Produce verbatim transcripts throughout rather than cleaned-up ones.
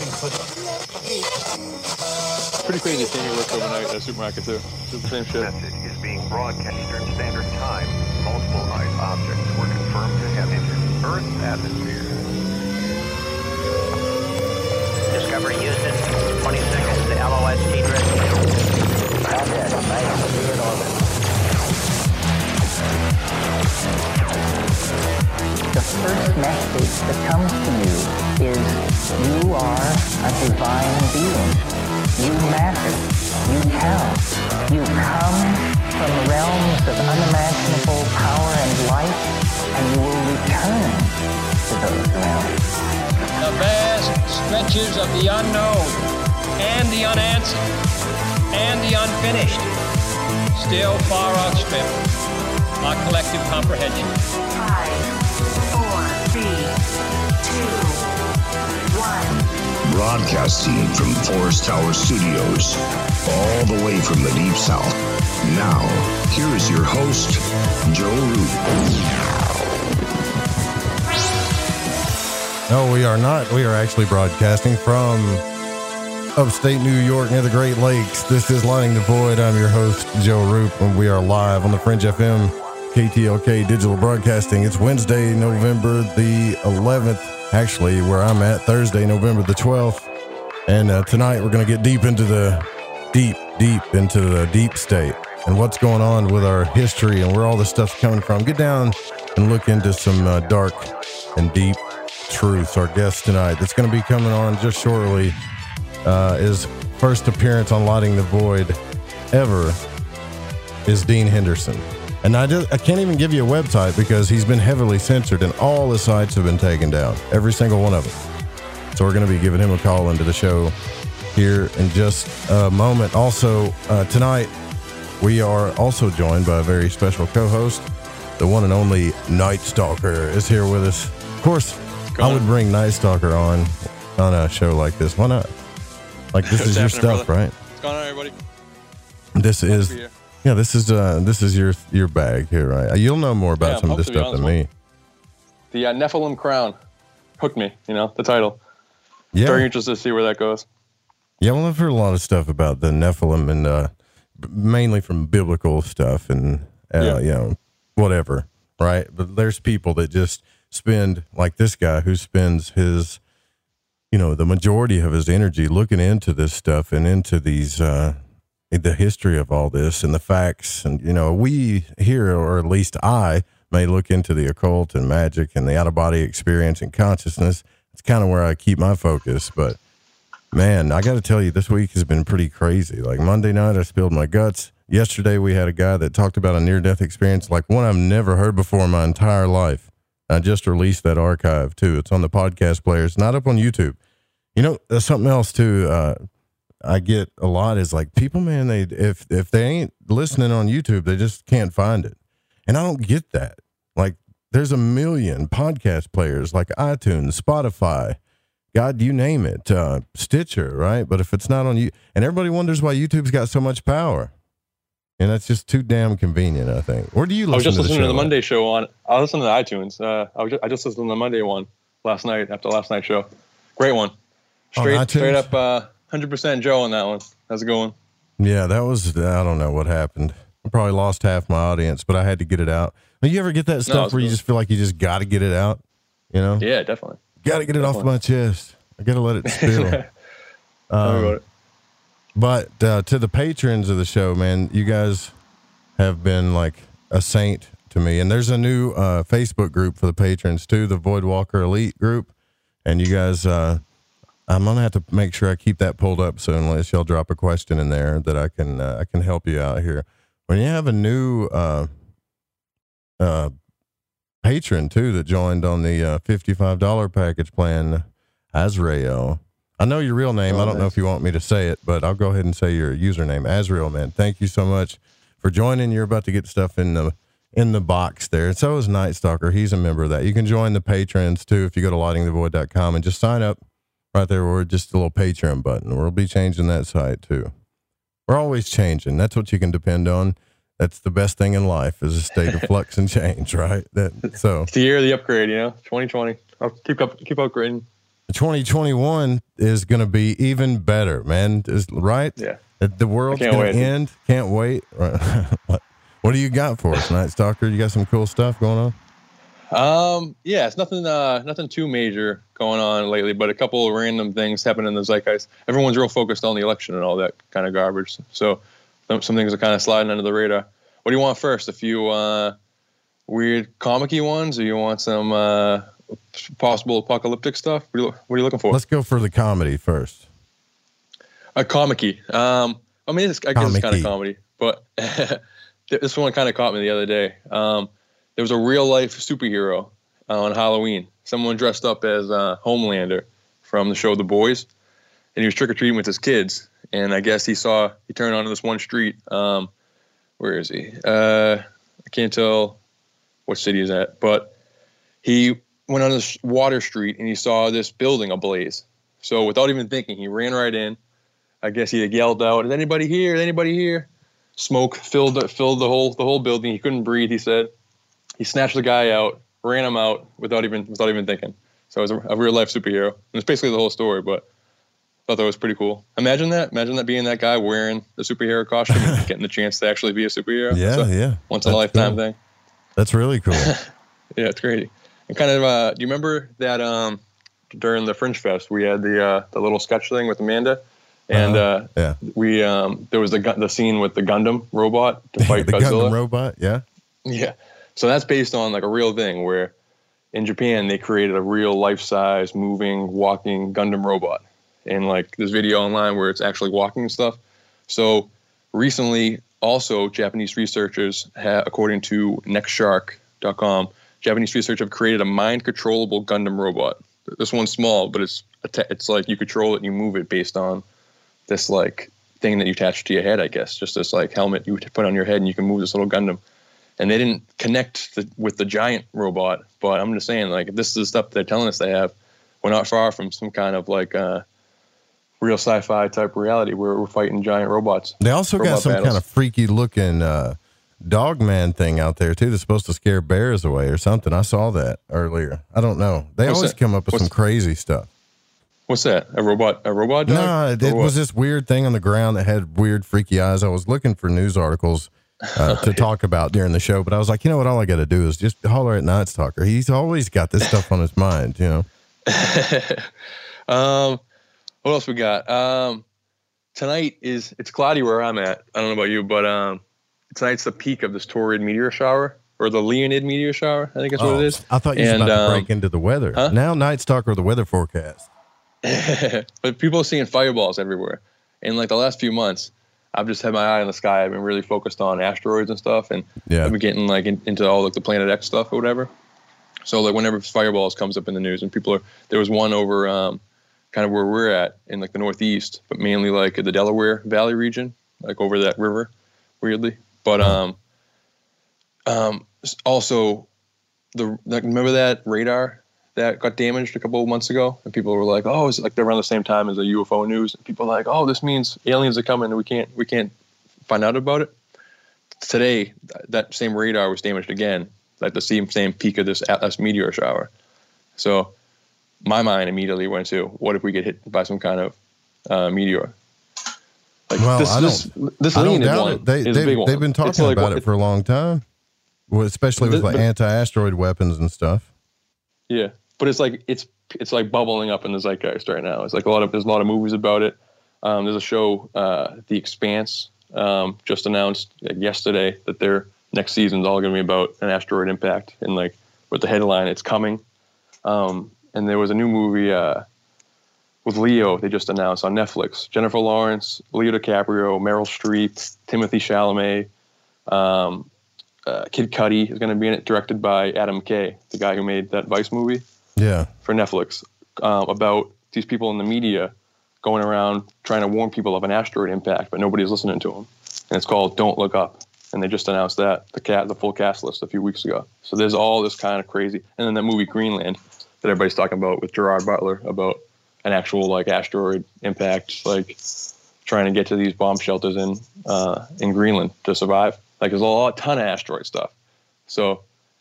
Pretty crazy seeing me work overnight at a supermarket too. It's the same shit. Message is being broadcast Eastern Standard Time. Multiple night objects were confirmed to have entered Earth's atmosphere. Discovery Houston, twenty seconds to L O S T drift. Contact, nice to be in orbit. The first message that comes to you is you are a divine being. You matter. You count. You come from realms of unimaginable power and light, and you will return to those realms. The vast stretches of the unknown and the unanswered and the unfinished still far outstrip our collective comprehension. Five, four, three, two, one. Broadcasting from Forest Tower Studios, all the way from the Deep South. Now, here is your host, Joe Root. No, we are not. We are actually broadcasting from upstate New York near the Great Lakes. This is Lighting the Void. I'm your host, Joe Roop, and we are live on the Fringe F M, K T L K Digital Broadcasting. It's Wednesday, November the eleventh, actually, where I'm at, Thursday, November the twelfth. And uh, tonight we're going to get deep into the, deep, deep into the deep state and what's going on with our history and where all this stuff's coming from. Get down and look into some uh, dark and deep truths. Our guest tonight that's going to be coming on just shortly uh, is first appearance on Lighting the Void ever is Dean Henderson. And I just I can't even give you a website because he's been heavily censored and all the sites have been taken down, every single one of them. So we're going to be giving him a call into the show here in just a moment. Also uh, tonight we are also joined by a very special co-host. The one and only Night Stalker is here with us. Of course, I would bring Night Stalker on on a show like this. Why not? Like, this is your stuff, brother? right? What's going on, everybody? This is, yeah, this is uh, this is your your bag here, right? You'll know more about yeah, some of this stuff than me. The uh, Nephilim Crown hooked me, you know, the title. Yeah. Very interested to see where that goes. Yeah, well, I've heard a lot of stuff about the Nephilim and uh, mainly from biblical stuff and, uh, yeah. you know, whatever, right? But there's people that just spend, like this guy who spends his, you know, the majority of his energy looking into this stuff and into these, uh, the history of all this and the facts. And, you know, we here, or at least I, may look into the occult and magic and the out-of-body experience and consciousness. It's kind of where I keep my focus. But, man, I got to tell you, this week has been pretty crazy. Like, Monday night, I spilled my guts. Yesterday, we had a guy that talked about a near-death experience, like one I've never heard before in my entire life. I just released that archive, too. It's on the podcast player. It's not up on YouTube. You know, there's something else, too, uh, I get a lot is like people, man, they if if they ain't listening on YouTube, they just can't find it. And I don't get that. Like, there's a million podcast players like iTunes, Spotify, God, you name it, uh, Stitcher, right? But if it's not on you, and everybody wonders why YouTube's got so much power. And that's just too damn convenient, I think. Where do you listen I was just to the listening show to the at? Monday show on, I was listening to iTunes. Uh, I, was just, I just listened to the Monday one last night after last night's show. Great one. Straight, straight up, uh, one hundred percent Joe on that one. How's it going? Yeah, that was, I don't know what happened. I probably lost half my audience, but I had to get it out. Now, you ever get that stuff no, where you cool. just feel like you just got to get it out? You know? Yeah, definitely. Got to get it definitely. off my chest. I got to let it spill. Tell um, me about it. But uh, to the patrons of the show, man, you guys have been like a saint to me. And there's a new uh, Facebook group for the patrons too, the Voidwalker Elite group. And you guys, uh, I'm gonna have to make sure I keep that pulled up soon, unless y'all drop a question in there that I can uh, I can help you out here. When you have a new uh, uh, patron too that joined on the uh, fifty-five dollars package plan, Azrael. I know your real name. Oh, I don't nice. know if you want me to say it, but I'll go ahead and say your username, Azrael. Man, thank you so much for joining. You're about to get stuff in the in the box there. And so is Night Stalker. He's a member of that. You can join the patrons too if you go to lighting the void dot com and just sign up right there. We're just a little Patreon button. We'll be changing that site too. We're always changing. That's what you can depend on. That's the best thing in life, is a state of flux and change, right? That so it's the year of the upgrade, you know, twenty twenty. I'll keep up, keep upgrading. twenty twenty-one is going to be even better, man. Is right? Yeah. The world's going to end. Can't wait. what, what do you got for us, Night Stalker? You got some cool stuff going on? Um, yeah, it's nothing, uh, nothing too major going on lately, but a couple of random things happen in the zeitgeist. Everyone's real focused on the election and all that kind of garbage. So some, some things are kind of sliding under the radar. What do you want first? A few, uh, weird comic-y ones, or you want some, uh, possible apocalyptic stuff? What are you, what are you looking for? Let's go for the comedy first. A comic-y. Um, I mean, it's, I guess Comic-y. it's kind of comedy, but this one kind of caught me the other day. Um, There was a real life superhero uh, on Halloween. Someone dressed up as uh, Homelander from the show The Boys, and he was trick or treating with his kids. And I guess he saw he turned onto this one street. Um, where is he? Uh, I can't tell what city he's at, but he went on this water street and he saw this building ablaze. So without even thinking, he ran right in. I guess he yelled out, "Is anybody here? Is anybody here?" Smoke filled the, filled the whole the whole building. He couldn't breathe. He said. He snatched the guy out, ran him out without even without even thinking. So it was a, a real life superhero. And it's basically the whole story, but I thought that was pretty cool. Imagine that. Imagine that being that guy wearing the superhero costume and getting the chance to actually be a superhero. Yeah, so, yeah. Once in a lifetime cool. thing. That's really cool. Yeah, it's crazy. And kind of, uh, do you remember that um, during the Fringe Fest, we had the uh, the little sketch thing with Amanda? And uh, uh, yeah. we um, there was the the scene with the Gundam robot to fight the Godzilla. Gundam robot, yeah. Yeah. So that's based on like a real thing where in Japan they created a real life-size moving walking Gundam robot. And like this video online where it's actually walking and stuff. So recently also Japanese researchers, ha- according to next shark dot com, Japanese researchers have created a mind controllable Gundam robot. This one's small, but it's it's like you control it and you move it based on this like thing that you attach to your head, I guess. Just this like helmet you put on your head and you can move this little Gundam. And they didn't connect the, with the giant robot, but I'm just saying, like, if this is the stuff they're telling us they have, we're not far from some kind of like uh, real sci-fi type reality where we're fighting giant robots. They also robot got some battles. kind of freaky looking uh, Dogman thing out there too. That's supposed to scare bears away or something. I saw that earlier. I don't know. They What's always that? come up with What's- some crazy stuff. What's that? A robot? A robot dog? No, it, Or it what? was this weird thing on the ground that had weird, freaky eyes. I was looking for news articles uh, to talk about during the show, but I was like, you know what? All I got to do is just holler at Night Stalker. He's always got this stuff on his mind, you know. um, what else we got? Um, tonight is it's cloudy where I'm at. I don't know about you, but um, tonight's the peak of this Taurid meteor shower or the Leonid meteor shower. I think that's what Oh, it is. I thought you were And, about to um, break into the weather. huh? Now, Night Stalker, the weather forecast. But people are seeing fireballs everywhere. In like the last few months, I've just had my eye on the sky. I've been really focused on asteroids and stuff, and Yeah. I've been getting like in, into all like the Planet X stuff or whatever. So like whenever fireballs comes up in the news, and people are there was one over um, kind of where we're at in like the Northeast, but mainly like the Delaware Valley region, like over that river, weirdly. But um, um, also the like, remember that radar that got damaged a couple of months ago, and people were like, "Oh, is it like around the same time as the U F O news?" And people are like, "Oh, this means aliens are coming, and we can't we can't find out about it." Today, th- that same radar was damaged again, like the same same peak of this Atlas meteor shower. So, my mind immediately went to, "What if we get hit by some kind of uh, meteor?" Like Well, this, I this, don't, this I don't Leonid doubt one it. They, is a they've, big one. they've been talking It's like, about it for a long time, well, especially with But- like but- anti-asteroid weapons and stuff. Yeah, but it's like it's it's like bubbling up in the zeitgeist right now. It's like a lot of there's a lot of movies about it. Um, there's a show, uh, The Expanse, um, just announced like, yesterday that their next season's all going to be about an asteroid impact, and like with the headline, "It's coming." Um, and there was a new movie uh, with Leo they just announced on Netflix. Jennifer Lawrence, Leo DiCaprio, Meryl Streep, Timothy Chalamet. Um, Uh, Kid Cudi is going to be in it, directed by Adam McKay, the guy who made that Vice movie Yeah. for Netflix, um, about these people in the media going around trying to warn people of an asteroid impact, but nobody's listening to them. And it's called Don't Look Up. And they just announced that, the cat, the full cast list a few weeks ago. So there's all this kind of crazy. And then that movie Greenland that everybody's talking about with Gerard Butler about an actual like asteroid impact, like trying to get to these bomb shelters in uh, in Greenland to survive. Like there's a lot, ton of asteroid stuff. So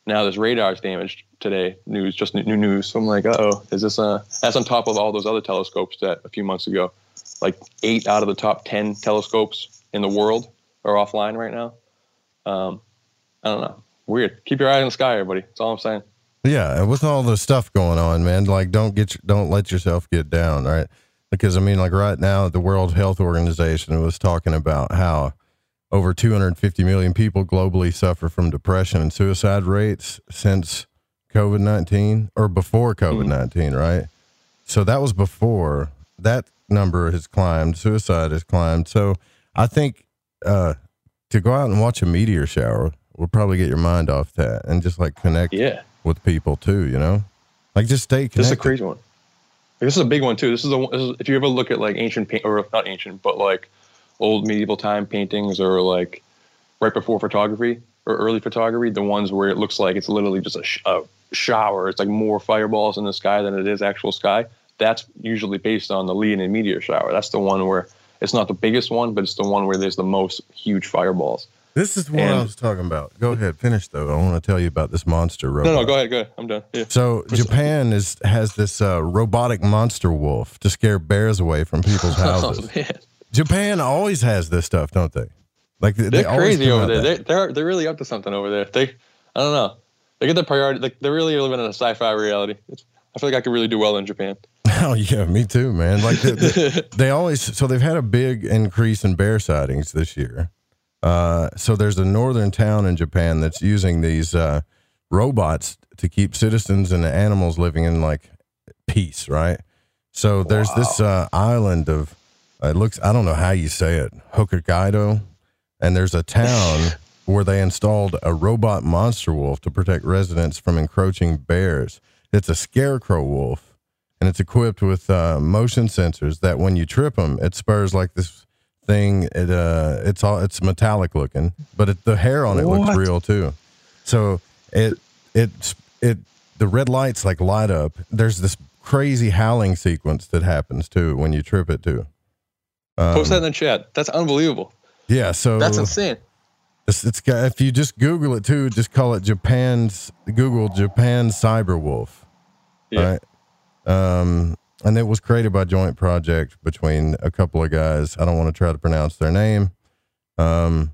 Now this radar's damaged today. News, just new news. So I'm like, uh oh, is this uh? That's on top of all those other telescopes that a few months ago, like eight out of the top ten telescopes in the world are offline right now. Um, I don't know. Weird. Keep your eye on the sky, everybody. That's all I'm saying. Yeah, and with all the stuff going on, man, like don't get your, don't let yourself get down, right? Because I mean, like right now, the World Health Organization was talking about how over two hundred fifty million people globally suffer from depression and suicide rates since COVID nineteen or before COVID nineteen, mm-hmm. right? So that was before. That number has climbed. Suicide has climbed. So I think uh, to go out and watch a meteor shower will probably get your mind off that and just like connect yeah. with people too, you know? Like just stay connected. This is a crazy one. This is a big one too. This is, a, this is if you ever look at like ancient paint or not ancient, but like old medieval time paintings or like right before photography or early photography, the ones where it looks like it's literally just a, sh- a shower. It's like more fireballs in the sky than it is actual sky. That's usually based on the Leonid meteor shower. That's the one where it's not the biggest one, but it's the one where there's the most huge fireballs. This is what and, I was talking about. Go ahead, finish though. I want to tell you about this monster robot. No, no, go ahead, go ahead. I'm done. Yeah. So Japan is has this uh, robotic monster wolf to scare bears away from people's houses. Oh, man. Japan always has this stuff, don't they? Like they, they're they crazy over there. They, they're they're really up to something over there. They, I don't know. They get the priority. Like they're really living in a sci-fi reality. It's, I feel like I could really do well in Japan. Oh yeah, me too, man. Like they, they, they always. So they've had a big increase in bear sightings this year. Uh, so there's a northern town in Japan that's using these uh, robots to keep citizens and animals living in like peace, right? So there's wow. this uh, island of uh, it looks I don't know how you say it, Hokkaido, and there's a town where they installed a robot monster wolf to protect residents from encroaching bears. It's a scarecrow wolf, and it's equipped with uh, motion sensors that when you trip them, it spurs like this thing. It uh, it's all it's metallic looking, but it, the hair on it what? looks real too. So it it it the red lights like light up. There's this crazy howling sequence that happens too when you trip it too. Um, Post that in the chat. That's unbelievable. Yeah, so that's insane. It's, it's got, if you just Google it too, just call it Japan's Google Japan Cyber Wolf. Yeah. Right. Um, and it was created by joint project between a couple of guys. I don't want to try to pronounce their name. Um,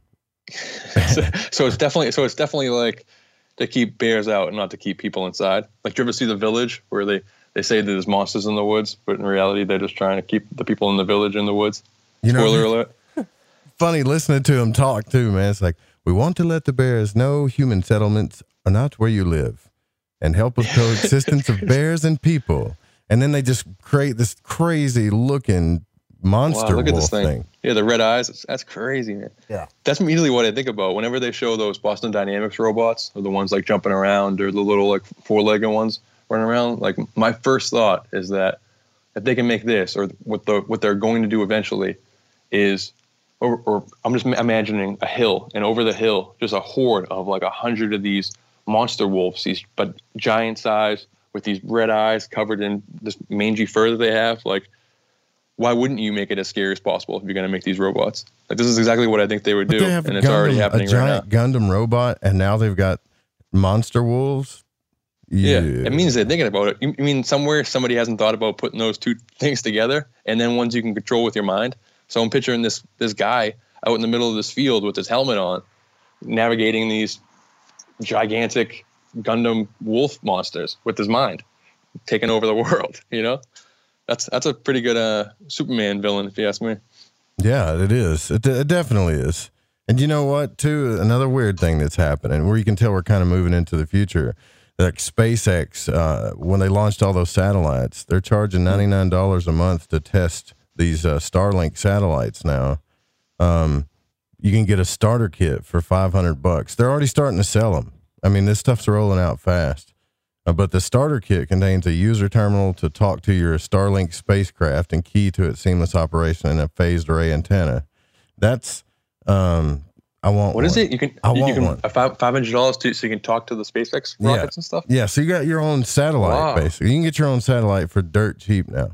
so, so it's definitely, so it's definitely like to keep bears out and not to keep people inside. Like, do you ever see The Village where they, they say there's monsters in the woods, but in reality, they're just trying to keep the people in the village in the woods. You know, spoiler alert. Funny listening to him talk too, man. It's like, we want to let the bears know human settlements are not where you live and help with coexistence of bears and people. And then they just create this crazy looking monster wow, look wolf at this thing. thing. Yeah, the red eyes. That's, that's crazy, man. Yeah. That's immediately what I think about whenever they show those Boston Dynamics robots, or the ones like jumping around, or the little like four-legged ones running around. Like, my first thought is that if they can make this, or what the what they're going to do eventually is, or, or I'm just imagining a hill, and over the hill, just a horde of like a hundred of these monster wolves, these but giant size with these red eyes covered in this mangy fur that they have. Like, why wouldn't you make it as scary as possible if you're going to make these robots? Like, this is exactly what I think they would do, they and it's Gundam, already happening a giant right now. Gundam robot, and now they've got monster wolves. Yeah. yeah, it means they're thinking about it. You, you mean somewhere somebody hasn't thought about putting those two things together, and then ones you can control with your mind? So I'm picturing this this guy out in the middle of this field with his helmet on, navigating these gigantic Gundam wolf monsters with his mind, taking over the world. You know, that's that's a pretty good uh, Superman villain, if you ask me. Yeah, it is. It, it definitely is. And you know what, too? Another weird thing that's happening, where you can tell we're kind of moving into the future. Like SpaceX, uh, when they launched all those satellites, they're charging ninety-nine dollars a month to test these uh, Starlink satellites now. Um, you can get a starter kit for five hundred bucks. They're already starting to sell them. I mean, this stuff's rolling out fast. Uh, but the starter kit contains a user terminal to talk to your Starlink spacecraft and key to its seamless operation and a phased array antenna. That's, um, I want What one. is it? You can, I you want can, one. A five, $500 to, so you can talk to the SpaceX rockets yeah. and stuff? Yeah, so you got your own satellite, wow. basically. You can get your own satellite for dirt cheap now.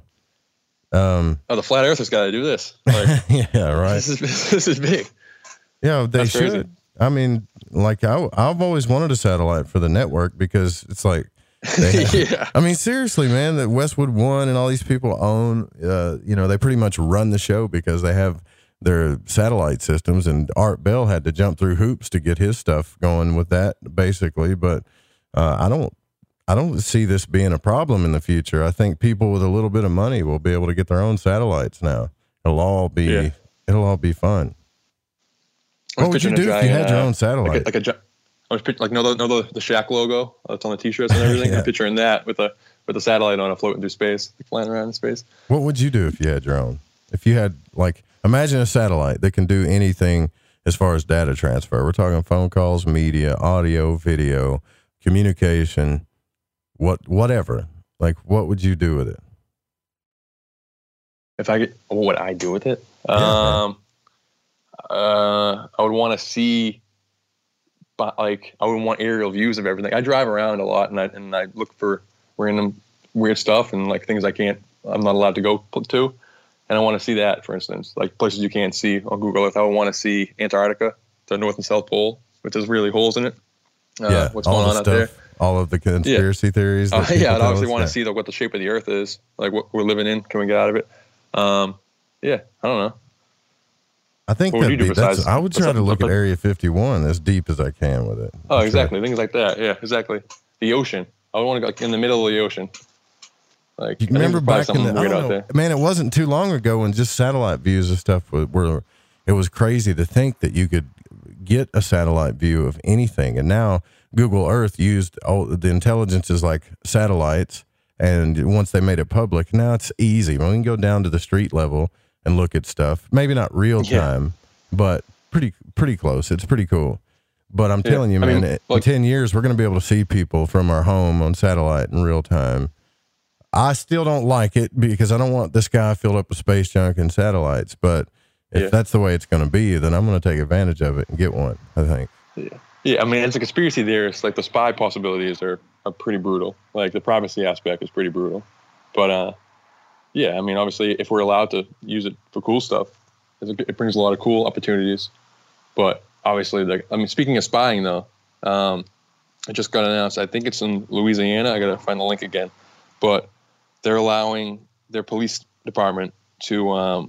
Um, oh, the flat earthers got to do this. Like, yeah, right. This is this is big. Yeah, they That's should. crazy. I mean, like I, I've always wanted a satellite for the network because it's like, they have, yeah. I mean, seriously, man, that Westwood One and all these people own, uh, you know, they pretty much run the show because they have their satellite systems, and Art Bell had to jump through hoops to get his stuff going with that, basically. But uh, I don't, I don't see this being a problem in the future. I think people with a little bit of money will be able to get their own satellites now. It'll all be, yeah. it'll all be fun. What would you do giant, if you had your own satellite? Like a, like a I was picturing, like, know the, know the, the Shaq logo that's on the t-shirts and everything? yeah. I'm picturing that with a with a satellite on it floating through space, like flying around in space. What would you do if you had your own? If you had, like, imagine a satellite that can do anything as far as data transfer. We're talking phone calls, media, audio, video, communication, what whatever. Like, what would you do with it? If I get, what would I do with it? Yeah, um, uh, I would want to see... But like, I would want aerial views of everything. I drive around a lot, and I and I look for random weird stuff and like things I can't, I'm not allowed to go to, and I want to see that. For instance, like places you can't see on Google Earth. I would want to see Antarctica, the North and South Pole, which has really holes in it. Uh, yeah, what's going on out there? All of the conspiracy yeah. theories. Uh, yeah, I'd obviously want to see the, what the shape of the Earth is, like what we're living in. Can we get out of it? Um, yeah, I don't know. I think that be, that's, I would try to look at Area fifty-one as deep as I can with it. Oh, exactly. Things like that. Yeah, exactly. The ocean. I would want to go like, in the middle of the ocean. Like, you remember back in the, I don't know, man, it wasn't too long ago when just satellite views and stuff were, were, it was crazy to think that you could get a satellite view of anything. And now Google Earth used all the intelligences like satellites. And once they made it public, now it's easy. We can go down to the street level and look at stuff. Maybe not real time, yeah. but pretty pretty close. It's pretty cool. But I'm yeah. telling you, man, I mean, in ten years, we're going to be able to see people from our home on satellite in real time. I still don't like it because I don't want the sky filled up with space junk and satellites. But if yeah. that's the way it's going to be, then I'm going to take advantage of it and get one, I think. Yeah. Yeah, I mean, it's a conspiracy theorist. Like, the spy possibilities are, are pretty brutal. Like, the privacy aspect is pretty brutal. But, uh, yeah, I mean, obviously, if we're allowed to use it for cool stuff, it brings a lot of cool opportunities. But obviously, like, I mean, speaking of spying, though, um, it just got announced. I think it's in Louisiana. I got to find the link again. But they're allowing their police department to um,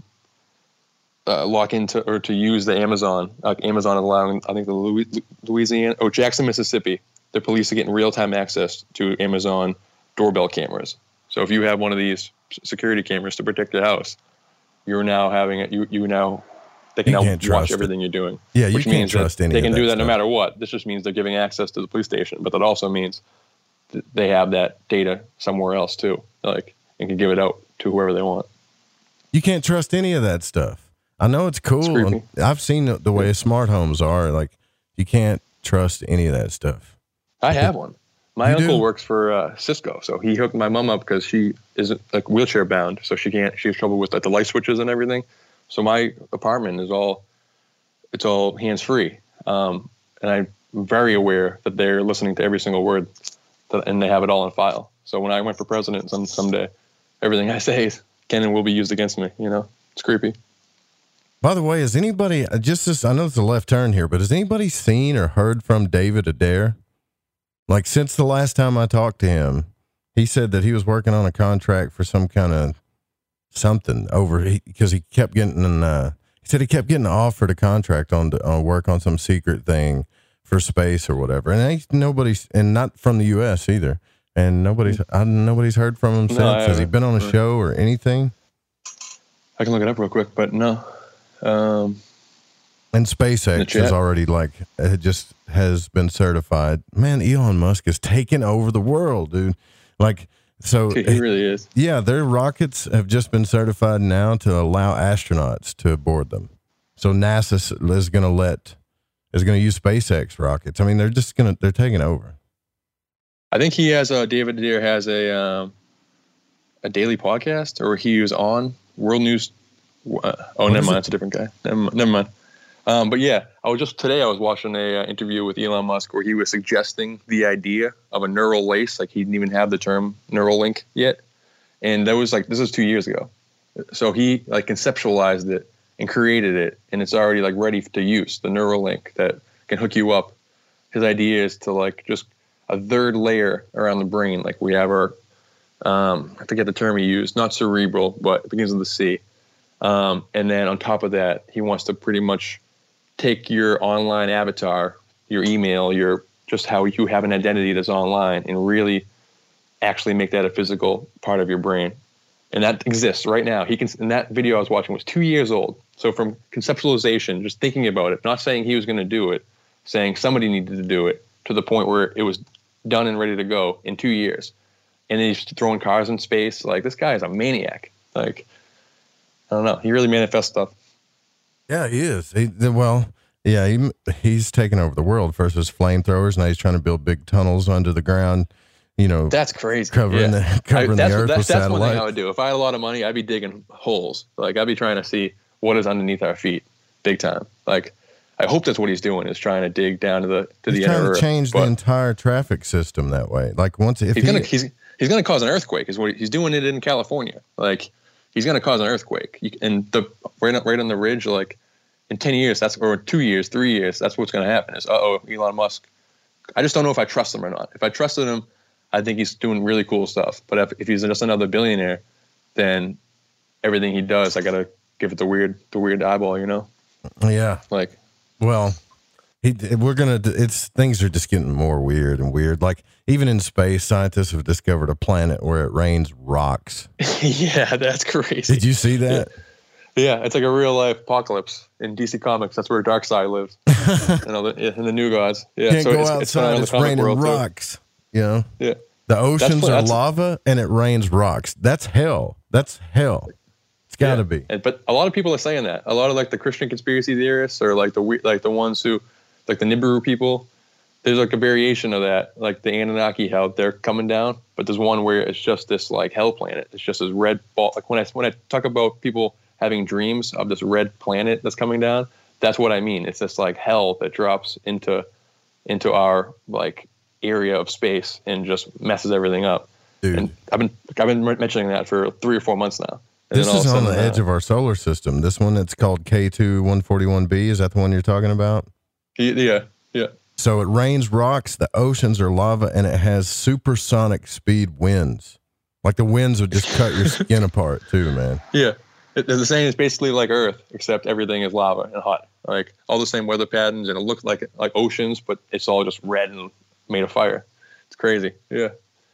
uh, lock into or to use the Amazon. Like Amazon is allowing, I think, the Louisiana, oh, Jackson, Mississippi. The police are getting real-time access to Amazon doorbell cameras. So if you have one of these security cameras to protect your house, you're now having it. You you now they can you now watch everything it. you're doing. Yeah, you which can't means trust that any. They can of that do that stuff. no matter what. This just means they're giving access to the police station, but that also means that they have that data somewhere else too, like and can give it out to whoever they want. You can't trust any of that stuff. I know it's cool. It's I've seen the, the way smart homes are. Like you can't trust any of that stuff. I have one. My You uncle do? works for uh, Cisco, so he hooked my mom up because she isn't like wheelchair bound, so she can't. She has trouble with like the light switches and everything. So my apartment is all, it's all hands free, um, and I'm very aware that they're listening to every single word, that, and they have it all on file. So when I went for president some someday, everything I say can and will be used against me. You know, it's creepy. By the way, has anybody just this? I know it's a left turn here, but has anybody seen or heard from David Adair? Like since the last time I talked to him, he said that he was working on a contract for some kind of something over because he, he kept getting. Uh, he said he kept getting offered a contract on to on work on some secret thing for space or whatever, and ain't nobody's and not from the U S either, and nobody's I, nobody's heard from him since. No, Has he been on a show or anything? I can look it up real quick, but no. Um, And SpaceX is already like, it just has been certified. Man, Elon Musk is taking over the world, dude. Like, so he really is. Yeah, their rockets have just been certified now to allow astronauts to board them. So NASA is going to let, is going to use SpaceX rockets. I mean, they're just going to, they're taking over. I think he has a, David Adair has a, um, a daily podcast, or he was on World News. Uh, oh, what never mind. It? It's a different guy. Never, never mind. Um, but yeah, I was just today I was watching a uh, interview with Elon Musk where he was suggesting the idea of a neural lace. Like he didn't even have the term neural link yet. And that was like, this was two years ago. So he like conceptualized it and created it, and it's already like ready to use, the neural link that can hook you up. His idea is to like just a third layer around the brain. Like we have our, um, I forget the term he used, not cerebral, but it begins with the C. Um, and then on top of that, he wants to pretty much take your online avatar, your email, your just how you have an identity that's online, and really actually make that a physical part of your brain. And that exists right now. He can, and that video I was watching was two years old. So from conceptualization, just thinking about it, not saying he was going to do it, saying somebody needed to do it, to the point where it was done and ready to go in two years. And then he's throwing cars in space. Like, this guy is a maniac. Like, I don't know. He really manifests stuff. Yeah, he is. He, well, yeah, he, he's taken over the world. First was flamethrowers. Now he's trying to build big tunnels under the ground. You know, that's crazy. Covering yeah. the covering I, that's, the earth that's, with that's satellite. one thing I would do. If I had a lot of money, I'd be digging holes. Like, I'd be trying to see what is underneath our feet, big time. Like, I hope that's what he's doing, is trying to dig down to the to he's the trying inner to earth. change But the entire traffic system that way. Like, once if he's he, gonna he's he's gonna cause an earthquake. Is what he, he's doing it in California. Like, he's gonna cause an earthquake. You, and the right on, right on the ridge, like in ten years, that's or two years, three years, that's what's gonna happen. Is uh oh, Elon Musk. I just don't know if I trust him or not. If I trusted him, I think he's doing really cool stuff. But if, if he's just another billionaire, then everything he does, I gotta give it the weird, the weird eyeball, you know? Yeah. Like, well, he, we're gonna. It's things are just getting more weird and weird. Like, even in space, scientists have discovered a planet where it rains rocks. Yeah, that's crazy. Did you see that? Yeah, it's like a real life apocalypse in D C Comics. That's where Darkseid lives. You know, the, in the New Gods. Yeah, Can't so go it's, outside. It's, it's, it's raining rocks. You know. Yeah. The oceans that's, are that's, lava and it rains rocks. That's hell. That's hell. It's got to yeah. be. And, but a lot of people are saying that. A lot of like the Christian conspiracy theorists, or like the like the ones who, like the Nibiru people. There's like a variation of that, like the Anunnaki, how they're coming down. But there's one where it's just this like hell planet. It's just this red ball. Like when I when I talk about people having dreams of this red planet that's coming down, that's what I mean. It's this like hell that drops into into our like area of space and just messes everything up. Dude. And I've been I've been mentioning that for three or four months now. And this then all is of a on sudden, the edge uh, of our solar system. This one, it's called K two one forty-one b. Is that the one you're talking about? Yeah, yeah. So it rains rocks, the oceans are lava, and it has supersonic speed winds. Like the winds would just cut your skin apart too, man. Yeah. It, they're saying it's basically like Earth, except everything is lava and hot. Like all the same weather patterns, and it looks like like oceans, but it's all just red and made of fire. It's crazy. Yeah.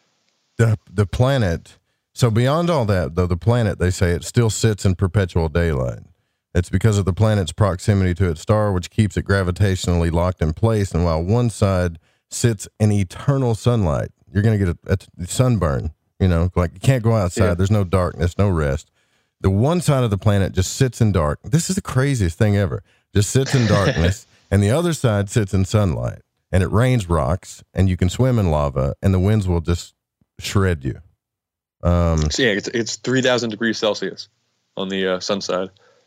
The the planet. So beyond all that, though, the planet, they say it still sits in perpetual daylight. It's because of the planet's proximity to its star, which keeps it gravitationally locked in place. And while one side sits in eternal sunlight, you're going to get a, a sunburn. You know, like you can't go outside. Yeah. There's no darkness, no rest. The one side of the planet just sits in dark. This is the craziest thing ever. Just sits in darkness, and the other side sits in sunlight. And it rains rocks, and you can swim in lava, and the winds will just shred you. Um, So yeah, it's it's three thousand degrees Celsius on the uh, sun side.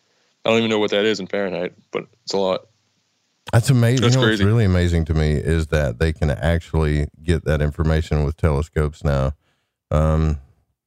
I don't even know what that is in Fahrenheit, but it's a lot. That's amazing. That's you know, crazy. what's really amazing to me is that they can actually get that information with telescopes now. Um,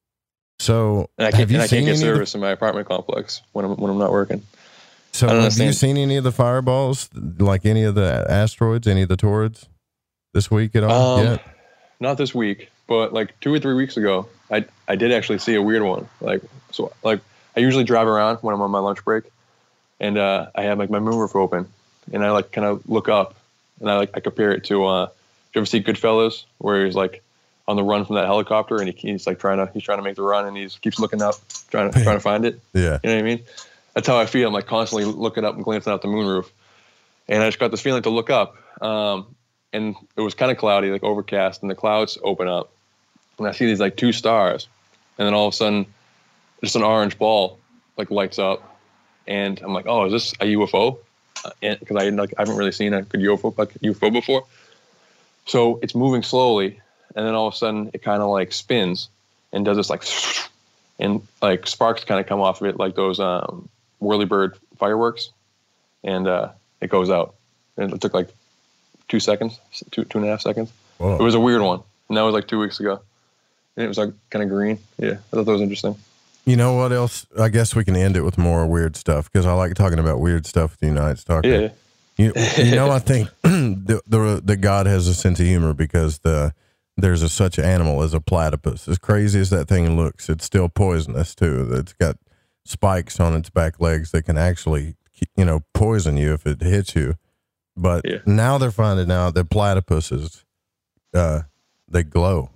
so And I have can't, you and I seen can't get any of service in my apartment complex when I'm when I'm not working. the, so I don't have you understand. seen any of the fireballs, like any of the asteroids, any of the Taurids this week at all Um, yet? Not this week, but like two or three weeks ago, I I did actually see a weird one. Like so, like I usually drive around when I'm on my lunch break, and uh, I have like my moonroof open, and I like kind of look up, and I like I compare it to. Uh, do you ever see Goodfellas, where he's like on the run from that helicopter, and he, he's like trying to he's trying to make the run, and he keeps looking up, trying to trying to find it. Yeah. You know what I mean? That's how I feel. I'm like constantly looking up and glancing out the moonroof, and I just got this feeling to look up. Um, and it was kind of cloudy, like overcast, and the clouds open up, and I see these like two stars, and then all of a sudden, just an orange ball like lights up, and I'm like, oh, is this a U F O? Because uh, I like I haven't really seen a good U F O like U F O before. So it's moving slowly, and then all of a sudden it kind of like spins and does this like, and like sparks kind of come off of it like those um, whirlybird fireworks, and uh, it goes out. And it took like two seconds, two two and a half seconds. Whoa. It was a weird one, and that was like two weeks ago, and it was like kind of green. Yeah, I thought that was interesting. You know what else? I guess we can end it with more weird stuff because I like talking about weird stuff with the United Stalker. Yeah. You, you know, I think the, the the God has a sense of humor because the there's a such animal as a platypus. As crazy as that thing looks, it's still poisonous too. It's got spikes on its back legs that can actually, you know, poison you if it hits you. But Yeah. now they're finding out that platypuses, uh, they glow.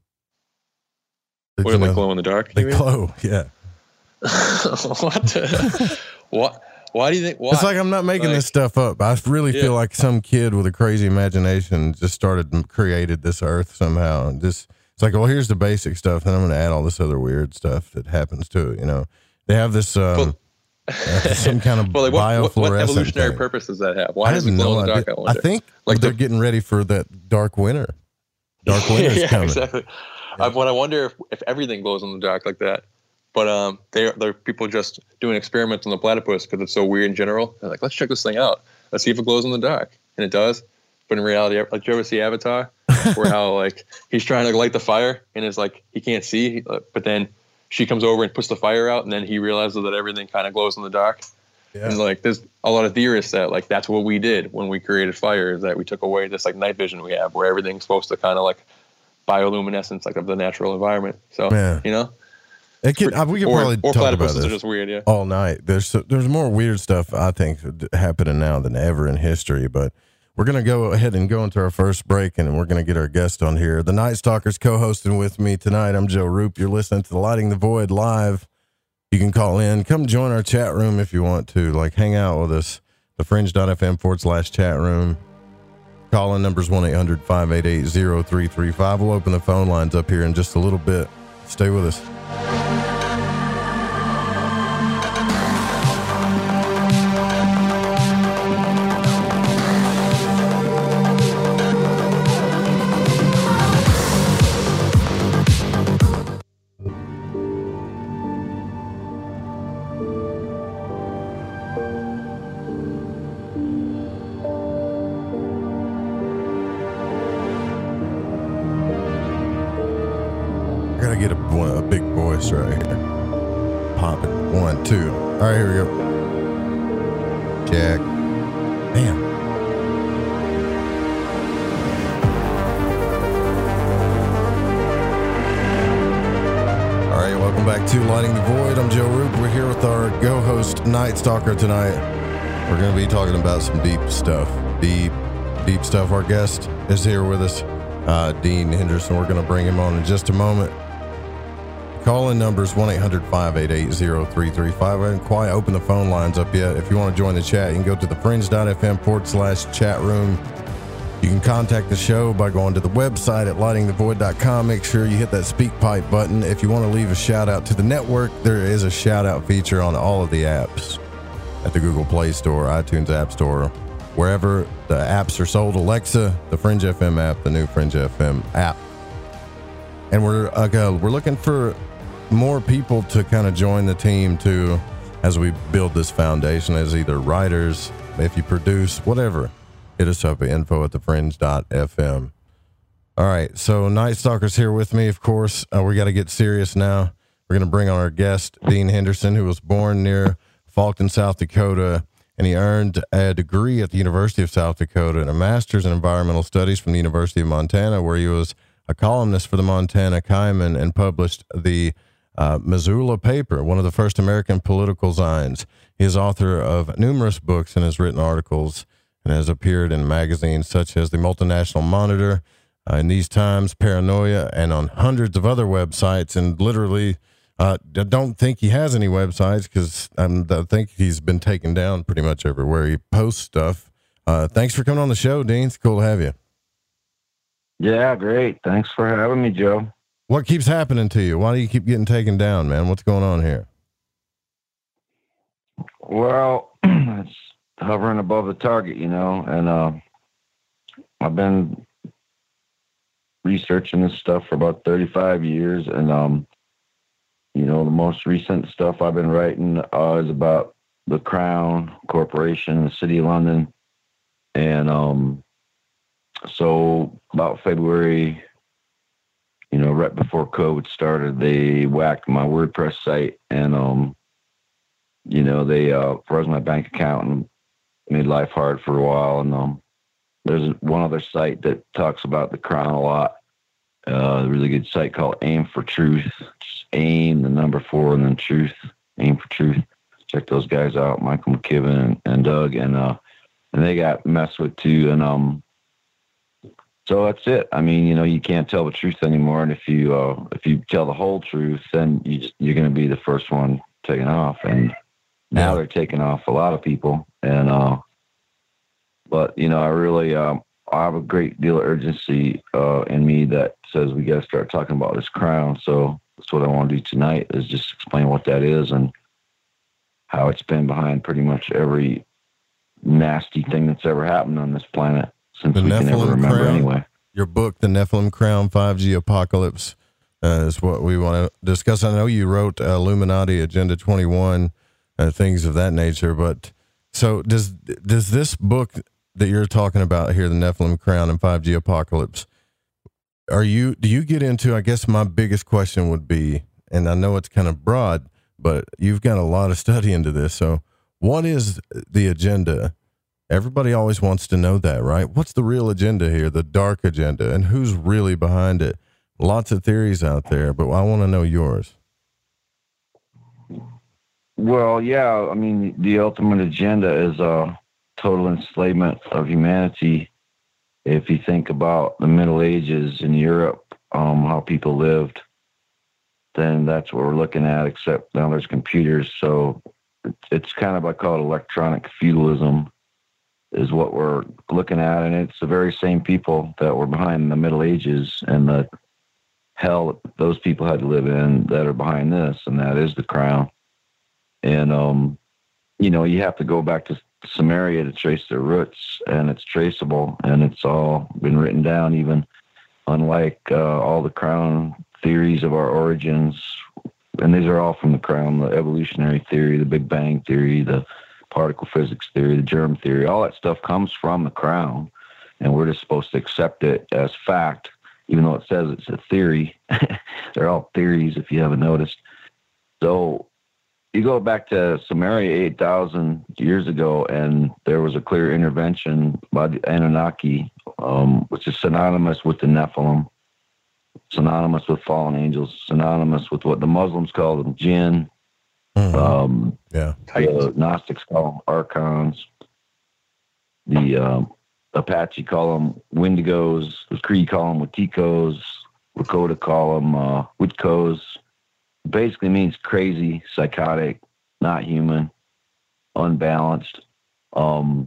Did What you do they know- glow in the dark? They you mean? glow, yeah. What? The, what? Why do you think? Why? It's like I'm not making Like- this stuff up. I really Yeah. feel like some kid with a crazy imagination just started and created this earth somehow. And just it's like, well, here's the basic stuff, and I'm going to add all this other weird stuff that happens to it. You know, they have this um, uh, some kind of Well, like what, what, what biofluorescent evolutionary thing. purpose does that have? Why I does have it glow no in the dark? idea. I, I wonder. think Like they're the- getting ready for that dark winter. Dark winter's yeah, coming. exactly. I, but I wonder if, if everything glows in the dark like that. But um, they they're people just doing experiments on the platypus because it's so weird in general. They're like, let's check this thing out. Let's see if it glows in the dark, and it does. But in reality, like, did you ever see Avatar, where how like he's trying to light the fire and it's like he can't see, but then she comes over and puts the fire out, and then he realizes that everything kind of glows in the dark. Yeah. And like there's a lot of theorists that like that's what we did when we created fire, is that we took away this like night vision we have, where everything's supposed to kind of like bioluminescence like of the natural environment. So Yeah. you know. It could, uh, we could or, probably or talk about platypuses this are just weird, yeah. all night. There's so, there's more weird stuff I think happening now than ever in history. But we're gonna go ahead and go into our first break, and we're gonna get our guest on here. The Night Stalkers co-hosting with me tonight. I'm Joe Roop. You're listening to the Lighting the Void live. You can call in, come join our chat room if you want to, like hang out with us. The fringe.fm forward slash chat room. Call in numbers one eight hundred five eight eight zero three three five. We'll open the phone lines up here in just a little bit. Stay with us. I gotta get a, a big voice right here. Pop it. One, two. All right, here we go. Check. Damn. All right, welcome back to Lighting the Void. I'm Joe Roop. We're here with our go-host Night Stalker tonight. We're going to be talking about some deep stuff. Deep, deep stuff. Our guest is here with us, uh, Dean Henderson. We're going to bring him on in just a moment. Call-in numbers one eight hundred five eight eight zero three three five. I haven't quite opened the phone lines up yet. If you want to join the chat, you can go to the fringe.fm forward slash chat room. You can contact the show by going to the website at lighting the void dot com. Make sure you hit that speak pipe button. If you want to leave a shout out to the network, there is a shout out feature on all of the apps at the Google Play Store, iTunes App Store, wherever the apps are sold. Alexa, the Fringe F M app, the new Fringe F M app. And we're uh, we're looking for more people to kind of join the team too as we build this foundation as either writers, if you produce, whatever. Hit us up at info at the fringe dot f m. All right, so Night Stalker's here with me, of course. Uh, we got to get serious now. We're going to bring on our guest, Dean Henderson, who was born near Falkton, South Dakota, and he earned a degree at the University of South Dakota and a master's in environmental studies from the University of Montana, where he was a columnist for the Montana Kaimin and published the uh, Missoula Paper, one of the first American political zines. He is author of numerous books and has written articles and has appeared in magazines such as the Multinational Monitor, uh, in These Times, Paranoia, and on hundreds of other websites. And literally, uh, I don't think he has any websites because um, I think he's been taken down pretty much everywhere he posts stuff. Uh, thanks for coming on the show, Dean. It's cool to have you. Yeah, great. Thanks for having me, Joe. What keeps happening to you? Why do you keep getting taken down, man? What's going on here? Well, it's hovering above the target, you know, and uh, I've been researching this stuff for about thirty-five years, and um, you know, the most recent stuff I've been writing uh, is about the Crown Corporation, the City of London, and um, so about February, you know, right before COVID started, they whacked my WordPress site, and um, you know, they uh, froze my bank account and made life hard for a while. And um, there's one other site that talks about the crown a lot. Uh, a really good site called Aim for Truth. Just aim, the number four, and then truth. Aim for Truth. Check those guys out, Michael McKibben and, and Doug, and uh, and they got messed with too. And um, so that's it. I mean, you know, you can't tell the truth anymore. And if you uh, if you tell the whole truth, then you just, you're going to be the first one taken off. And now Yeah. they're taking off a lot of people. And uh, but you know, I really um, I have a great deal of urgency uh, in me that says we got to start talking about this crown. So that's what I want to do tonight, is just explain what that is and how it's been behind pretty much every nasty thing that's ever happened on this planet since The we can ever Nephilim remember crown. anyway. Your book, The Nephilim Crown, five G Apocalypse, uh, is what we want to discuss. I know you wrote uh, Illuminati Agenda twenty-one, uh, things of that nature, but so does does this book that you're talking about here, The Nephilim Crown and five G Apocalypse, are you, do you get into, I guess my biggest question would be, and I know it's kind of broad, but you've got a lot of study into this. So what is the agenda? Everybody always wants to know that, right? What's the real agenda here, the dark agenda, and who's really behind it? Lots of theories out there, but I want to know yours. Well, yeah, I mean, the ultimate agenda is uh, total enslavement of humanity. If you think about the Middle Ages in Europe, um, how people lived, then that's what we're looking at, except now there's computers. So it's kind of, I call it electronic feudalism is what we're looking at. And it's the very same people that were behind the Middle Ages and the hell those people had to live in that are behind this, and that is the crown. And, um, you know, you have to go back to Samaria to trace their roots, and it's traceable, and it's all been written down, even unlike uh, all the crown theories of our origins. And these are all from the crown, the evolutionary theory, the Big Bang theory, the particle physics theory, the germ theory, all that stuff comes from the crown, and we're just supposed to accept it as fact, even though it says it's a theory. They're all theories, if you haven't noticed. So you go back to Samaria eight thousand years ago, and there was a clear intervention by the Anunnaki, um, which is synonymous with the Nephilim, synonymous with fallen angels, synonymous with what the Muslims call them jinn. Mm-hmm. Um, yeah. The Gnostics call them archons. The um, Apache call them Wendigos. The Cree call them Watikos. Lakota call them uh, Witkos. Basically means crazy, psychotic, not human, unbalanced, um,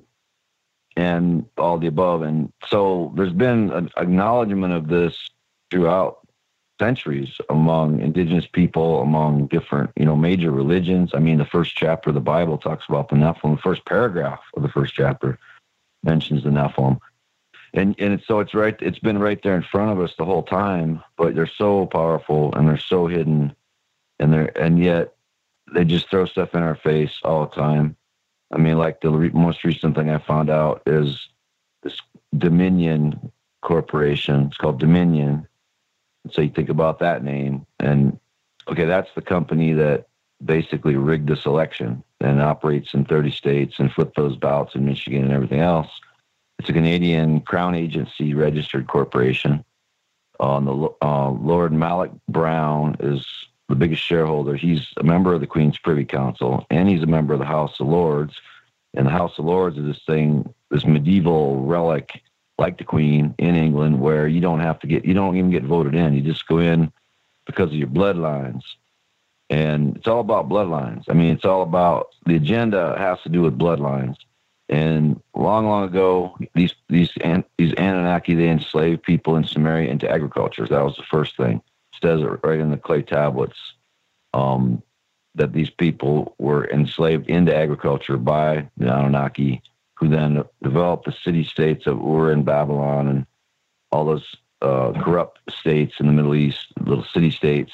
and all the above. And so there's been an acknowledgement of this throughout centuries among indigenous people, among different, you know, major religions. I mean, the first chapter of the Bible talks about the Nephilim. The first paragraph of the first chapter mentions the Nephilim. And and it's, so it's right, it's been right there in front of us the whole time, but they're so powerful and they're so hidden, and they're, and yet they just throw stuff in our face all the time. I mean, like the re- most recent thing I found out is this Dominion Corporation. It's called Dominion. So you think about that name, and okay, that's the company that basically rigged this election and operates in thirty states and flipped those ballots in Michigan and everything else. It's a Canadian Crown Agency registered corporation. Uh, the uh, Lord Malik Brown is the biggest shareholder. He's a member of the Queen's Privy Council, and he's a member of the House of Lords. And the House of Lords is this thing, this medieval relic, like the Queen in England, where you don't have to get, you don't even get voted in. You just go in because of your bloodlines. And it's all about bloodlines. I mean, it's all about, the agenda has to do with bloodlines. And long, long ago, these these these Anunnaki, they enslaved people in Samaria into agriculture. That was the first thing. It says it right in the clay tablets, um, that these people were enslaved into agriculture by the Anunnaki, who then developed the city-states that were in Babylon and all those uh, corrupt states in the Middle East, little city-states.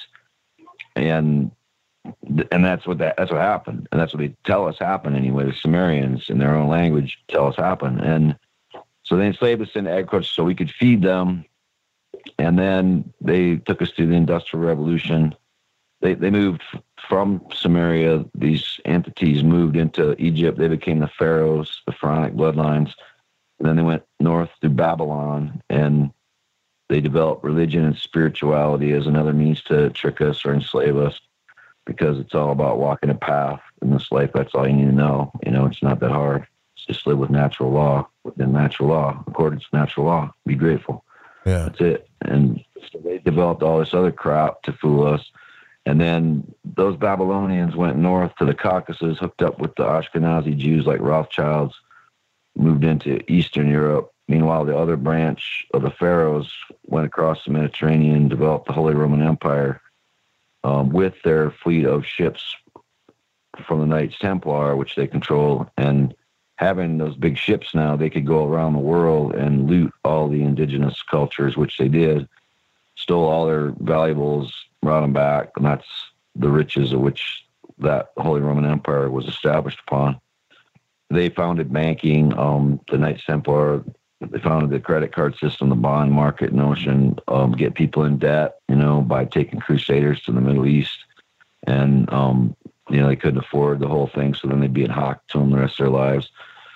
And and that's what that, that's what happened. And that's what they tell us happened anyway. The Sumerians, in their own language, tell us happened. And so they enslaved us into agriculture so we could feed them. And then they took us through the Industrial Revolution. they, they moved from Samaria. These entities moved into Egypt. They became the pharaohs, the pharaonic bloodlines. And then they went north through Babylon, and they developed religion and spirituality as another means to trick us or enslave us, because it's all about walking a path in this life. That's all you need to know. You know, it's not that hard. It's just live with natural law, within natural law, according to natural law. Be grateful. Yeah. That's it. And so they developed all this other crap to fool us. And then those Babylonians went north to the Caucasus, hooked up with the Ashkenazi Jews like Rothschilds, moved into Eastern Europe. Meanwhile, the other branch of the pharaohs went across the Mediterranean, developed the Holy Roman Empire um, with their fleet of ships from the Knights Templar, which they control. And having those big ships now, they could go around the world and loot all the indigenous cultures, which they did, stole all their valuables, brought them back, and that's the riches of which that Holy Roman Empire was established upon. They founded banking, um, the Knights Templar. They founded the credit card system, the bond market notion, um, get people in debt, you know, by taking crusaders to the Middle East. And, um, you know, they couldn't afford the whole thing, so then they'd be in hock to them the rest of their lives.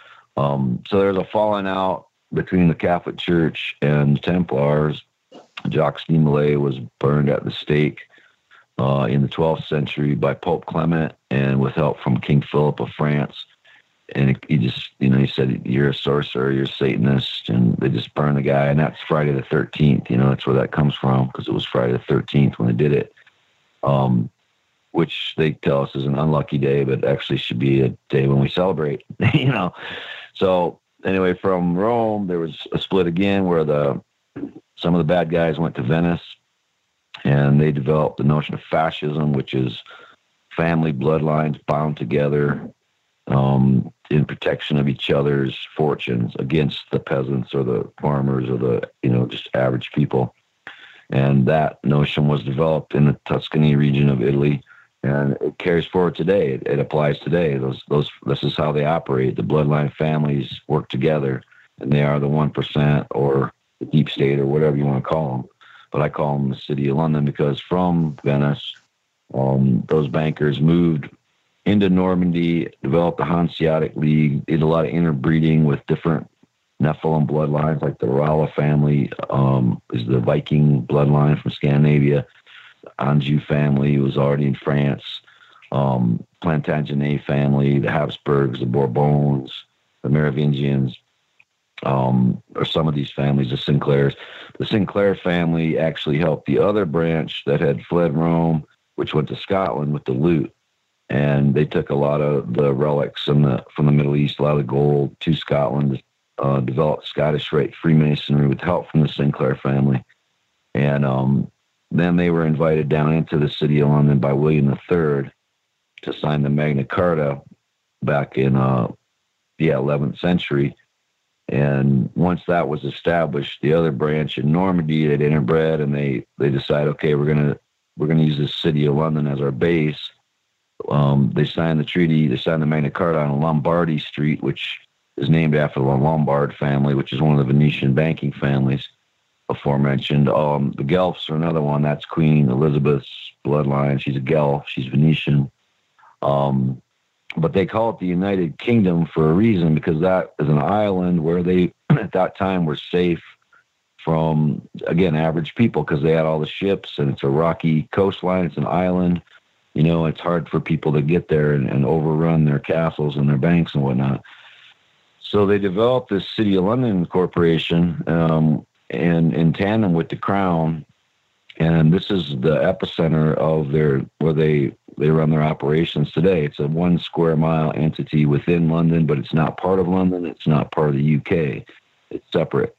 Um, so there's a falling out between the Catholic Church and the Templars. Jacques de Molay was burned at the stake uh, in the twelfth century by Pope Clement, and with help from King Philip of France. And he just, you know, he said, you're a sorcerer, you're a Satanist, and they just burned the guy. And that's Friday the thirteenth, you know, that's where that comes from, because it was Friday the thirteenth when they did it, um, which they tell us is an unlucky day, but actually should be a day when we celebrate, you know. So anyway, from Rome, there was a split again where the some of the bad guys went to Venice, and they developed the notion of fascism, which is family bloodlines bound together um, in protection of each other's fortunes against the peasants or the farmers or the, you know, just average people. And that notion was developed in the Tuscany region of Italy, and it carries forward today. It, it applies today. Those, those, this is how they operate. The bloodline families work together, and they are the one percent or the deep state or whatever you want to call them. But I call them the City of London, because from Venice, um, those bankers moved into Normandy, developed the Hanseatic League, did a lot of interbreeding with different Nephilim bloodlines, like the Rala family um, is the Viking bloodline from Scandinavia. The Anjou family was already in France. Um, Plantagenet family, the Habsburgs, the Bourbons, the Merovingians, um, or some of these families, the Sinclairs. The Sinclair family actually helped the other branch that had fled Rome, which went to Scotland with the loot. And they took a lot of the relics from the, from the Middle East, a lot of the gold to Scotland, uh, developed Scottish Rite Freemasonry with help from the Sinclair family. And um, then they were invited down into the City of London by William the Third to sign the Magna Carta back in, uh, yeah, eleventh century. And once that was established, the other branch in Normandy had interbred, and they, they decided, okay, we're gonna we're gonna use this City of London as our base. Um, they signed the treaty. They signed the Magna Carta on Lombardy Street, which is named after the Lombard family, which is one of the Venetian banking families aforementioned. Um, the Guelphs are another one. That's Queen Elizabeth's bloodline. She's a Guelph. She's Venetian. Um, But they call it the United Kingdom for a reason, because that is an island where they, at that time, were safe from, again, average people, because they had all the ships, and it's a rocky coastline. It's an island. You know, it's hard for people to get there and, and overrun their castles and their banks and whatnot. So they developed this City of London Corporation um, and in tandem with the Crown. And this is the epicenter of their, where they, they run their operations today. It's a one square mile entity within London, but it's not part of London. It's not part of the U K. It's separate.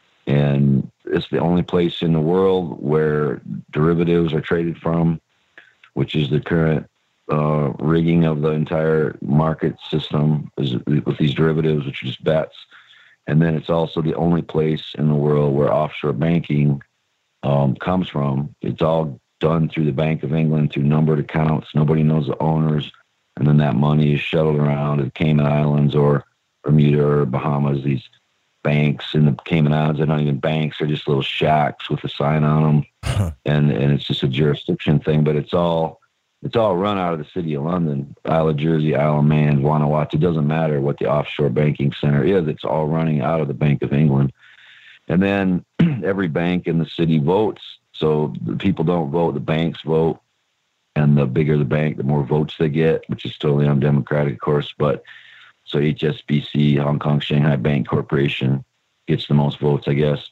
And it's the only place in the world where derivatives are traded from, which is the current uh, rigging of the entire market system is with these derivatives, which are just bets. And then it's also the only place in the world where offshore banking um, comes from. It's all done through the Bank of England, through numbered accounts. Nobody knows the owners. And then that money is shuttled around at Cayman Islands or Bermuda or Bahamas. These banks in the Cayman Islands, they're not even banks. They're just little shacks with a sign on them. and, and it's just a jurisdiction thing. But it's all It's all run out of the city of London, Isle of Jersey, Isle of Man, Vanuatu. It doesn't matter what the offshore banking center is. It's all running out of the Bank of England. And then every bank in the city votes. So the people don't vote, the banks vote. And the bigger the bank, the more votes they get, which is totally undemocratic, of course. But so H S B C, Hong Kong Shanghai Bank Corporation, gets the most votes, I guess.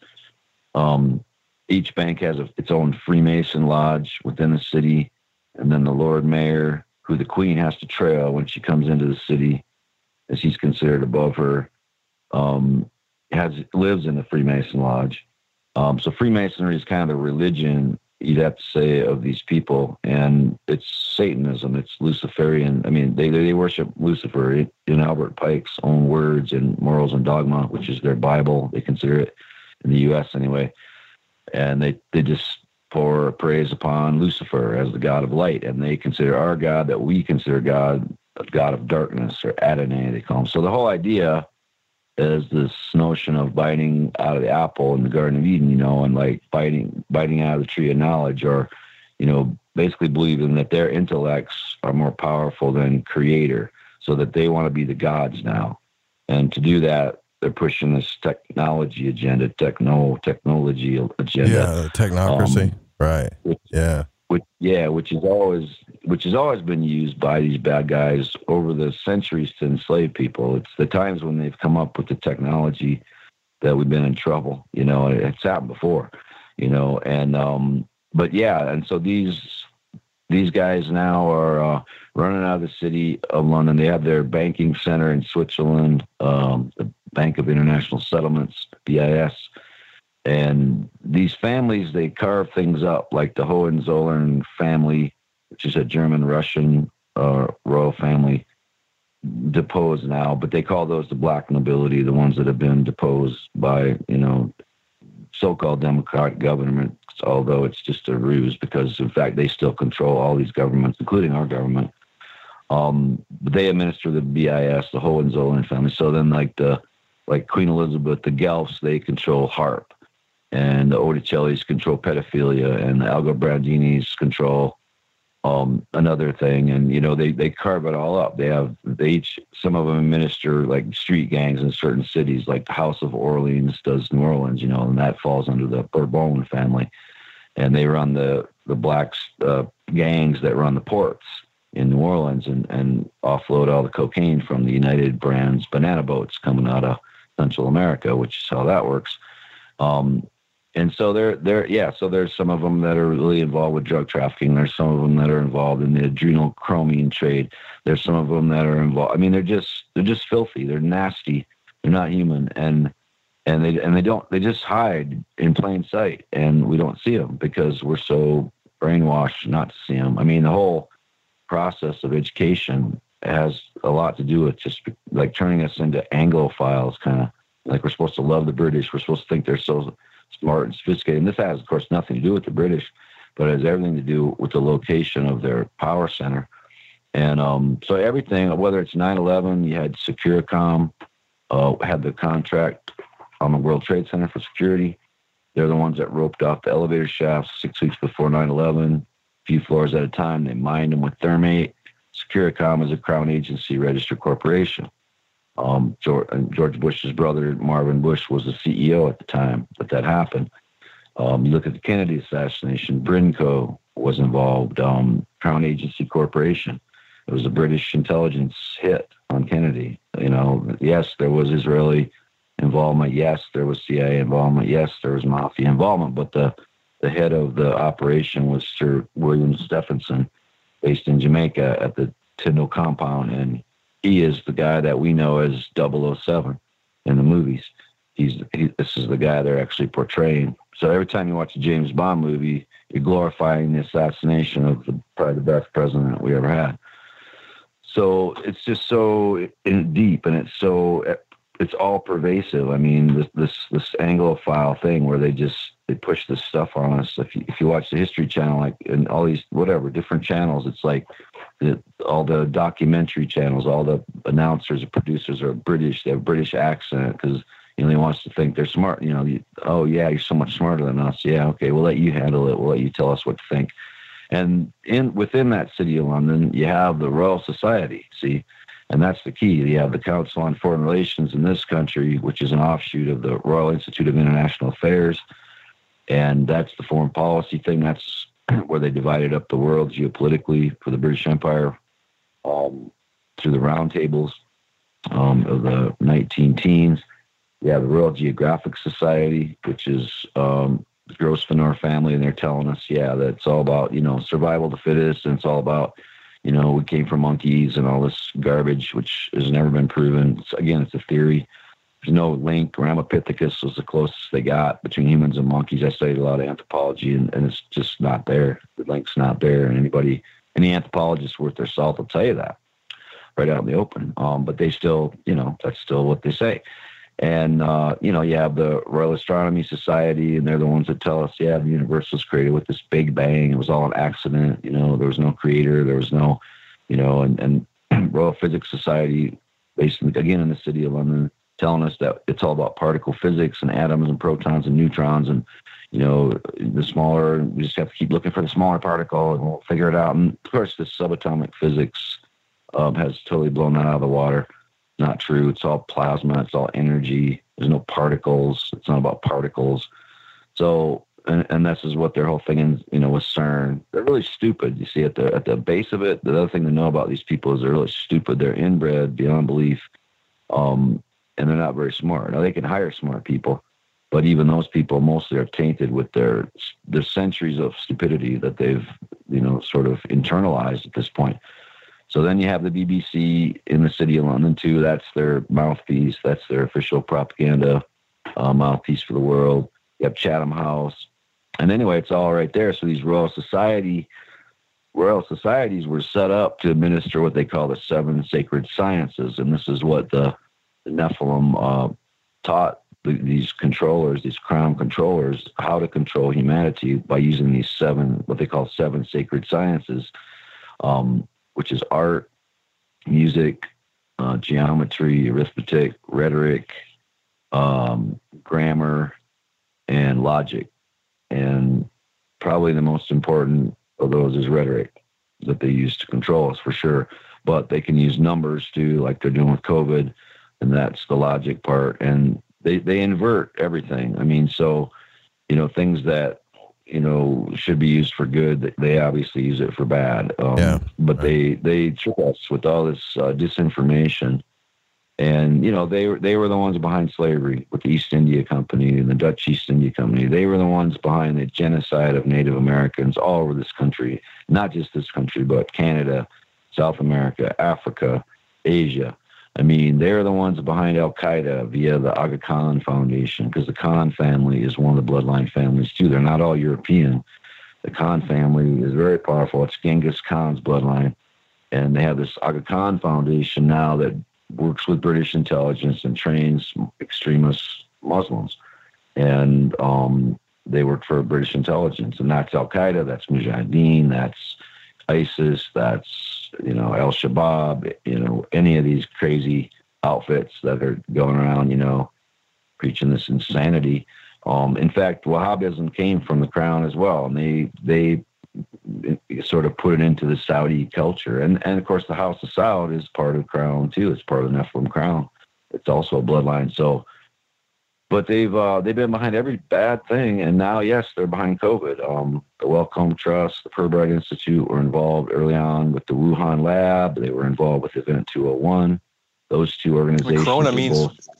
Um, each bank has a, its own Freemason lodge within the city. And then the Lord Mayor, who the Queen has to trail when she comes into the city, as he's considered above her, um, has lives in the Freemason lodge. Um, so Freemasonry is kind of the religion, you'd have to say, of these people, and it's Satanism, it's Luciferian. I mean, they they worship Lucifer in Albert Pike's own words in Morals and Dogma, which is their Bible. They consider it in the U S anyway, and they they just pour praise upon Lucifer as the god of light, and they consider our God that we consider God a god of darkness, or Adonai they call him. So the whole idea is this notion of biting out of the apple in the Garden of Eden, you know, and like biting biting out of the tree of knowledge, or, you know, basically believing that their intellects are more powerful than Creator, so that they want to be the gods now. And to do that, they're pushing this technology agenda, techno technology agenda. Yeah, technocracy, um, right? Which, yeah, which yeah, which is always which has always been used by these bad guys over the centuries to enslave people. It's the times when they've come up with the technology that we've been in trouble. You know, it's happened before. You know, and um, but yeah, and so these these guys now are uh, running out of the city of London. They have their banking center in Switzerland, um, the Bank of International Settlements, B I S. And these families, they carve things up, like the Hohenzollern family, which is a German-Russian uh, royal family, deposed now, but they call those the black nobility, the ones that have been deposed by, you know, so-called democratic governments, although it's just a ruse, because, in fact, they still control all these governments, including our government. Um, but they administer the B I S, the Hohenzollern family. So then, like the like Queen Elizabeth, the Guelphs, they control HARP. And the Oticellis control pedophilia, and the Algobrandinis control um, another thing. And, you know, they, they carve it all up. They have, they each, some of them administer like street gangs in certain cities, like the House of Orleans does New Orleans, you know, and that falls under the Bourbon family. And they run the, the black uh, gangs that run the ports in New Orleans, and, and offload all the cocaine from the United Brands banana boats coming out of Central America, which is how that works. Um, And so there, there, yeah. So there's some of them that are really involved with drug trafficking. There's some of them that are involved in the adrenochromine trade. There's some of them that are involved. I mean, they're just, they're just filthy. They're nasty. They're not human, and and they and they don't. They just hide in plain sight, and we don't see them because we're so brainwashed not to see them. I mean, the whole process of education has a lot to do with just like turning us into Anglophiles, kind of like we're supposed to love the British. We're supposed to think they're so smart and sophisticated. And this has, of course, nothing to do with the British, but it has everything to do with the location of their power center. And um, so everything, whether it's nine eleven, you had Securicom, uh, had the contract on the World Trade Center for security. They're the ones that roped off the elevator shafts six weeks before nine eleven, a few floors at a time. They mined them with thermate. Securicom is a Crown Agency registered corporation. Um, George, George Bush's brother, Marvin Bush, was the C E O at the time that that happened. Um, you look at the Kennedy assassination, Brinco was involved, um, Crown Agency Corporation. It was a British intelligence hit on Kennedy. You know, yes, there was Israeli involvement. Yes, there was C I A involvement. Yes, there was mafia involvement. But the, the head of the operation was Sir William Stephenson, based in Jamaica at the Tyndall compound, and he is the guy that we know as double oh seven in the movies. He's he, this is the guy they're actually portraying. So every time you watch a James Bond movie, you're glorifying the assassination of the, probably the best president we ever had. So it's just so in deep, and it's so it's all pervasive. I mean, this this, this Anglophile thing where they just they push this stuff on us. If you, if you watch the History Channel, like and all these whatever different channels, it's like the, all the documentary channels, all the announcers and producers are British. They have a British accent because you know he wants to think they're smart. You know, you, oh yeah, you're so much smarter than us. Yeah, okay, we'll let you handle it. We'll let you tell us what to think. And in within that City of London, you have the Royal Society, see, and that's the key. You have the Council on Foreign Relations in this country, which is an offshoot of the Royal Institute of International Affairs, and that's the foreign policy thing. That's where they divided up the world geopolitically for the British Empire um, through the round tables um, of the nineteen teens. You have the Royal Geographic Society, which is um, the Grosvenor family, and they're telling us, yeah, that it's all about, you know, survival of the fittest, and it's all about, you know, we came from monkeys and all this garbage, which has never been proven. It's, again, it's a theory. There's no link. Ramapithecus was the closest they got between humans and monkeys. I studied a lot of anthropology, and, and it's just not there. The link's not there, and anybody, any anthropologist worth their salt will tell you that right out in the open. Um, but they still, you know, that's still what they say. And, uh, you know, you have the Royal Astronomy Society, and they're the ones that tell us, yeah, the universe was created with this big bang. It was all an accident. You know, there was no creator. There was no, you know, and, and Royal Physics Society, based in, again in the City of London, telling us that it's all about particle physics and atoms and protons and neutrons. And, you know, the smaller, we just have to keep looking for the smaller particle and we'll figure it out. And of course, this subatomic physics um, has totally blown that out of the water. Not true. It's all plasma. It's all energy. There's no particles. It's not about particles. So, and, and this is what their whole thing is, you know, with CERN. They're really stupid. You see, at the at the base of it, the other thing to know about these people is they're really stupid. They're inbred beyond belief, um, and they're not very smart. Now, they can hire smart people, but even those people mostly are tainted with their their centuries of stupidity that they've, you know, sort of internalized at this point. So then you have the B B C in the City of London, too. That's their mouthpiece. That's their official propaganda uh, mouthpiece for the world. You have Chatham House. And anyway, it's all right there. So these Royal Society, Royal Societies were set up to administer what they call the seven sacred sciences. And this is what the, the Nephilim uh, taught the, these controllers, these crown controllers, how to control humanity by using these seven, what they call seven sacred sciences. Um which is art, music, uh, geometry, arithmetic, rhetoric, um, grammar, and logic. And probably the most important of those is rhetoric that they use to control us for sure. But they can use numbers too, like they're doing with COVID, and that's the logic part. And they, they invert everything. I mean, so, you know, things that, you know, should be used for good, they obviously use it for bad. Um, yeah, but right. they they trick us with all this uh, disinformation, and you know they were they were the ones behind slavery with the East India Company and the Dutch East India Company. They were the ones behind the genocide of Native Americans all over this country, not just this country, but Canada, South America, Africa, Asia. I mean, they're the ones behind Al-Qaeda via the Aga Khan Foundation, because the Khan family is one of the bloodline families, too. They're not all European. The Khan family is very powerful. It's Genghis Khan's bloodline. And they have this Aga Khan Foundation now that works with British intelligence and trains extremist Muslims. And um, they work for British intelligence. And that's Al-Qaeda, that's Mujahideen, that's ISIS, that's, you know, Al-Shabaab, you know, any of these crazy outfits that are going around, you know, preaching this insanity. Um, in fact, Wahhabism came from the Crown as well, and they they sort of put it into the Saudi culture. And, and of course, the House of Saud is part of the Crown, too. It's part of the Nephilim Crown. It's also a bloodline. So, but they've uh, they've been behind every bad thing, and now, yes, they're behind COVID. Um, the Wellcome Trust, the Pirbright Institute were involved early on with the Wuhan lab. They were involved with Event two oh one. Those two organizations. Corona means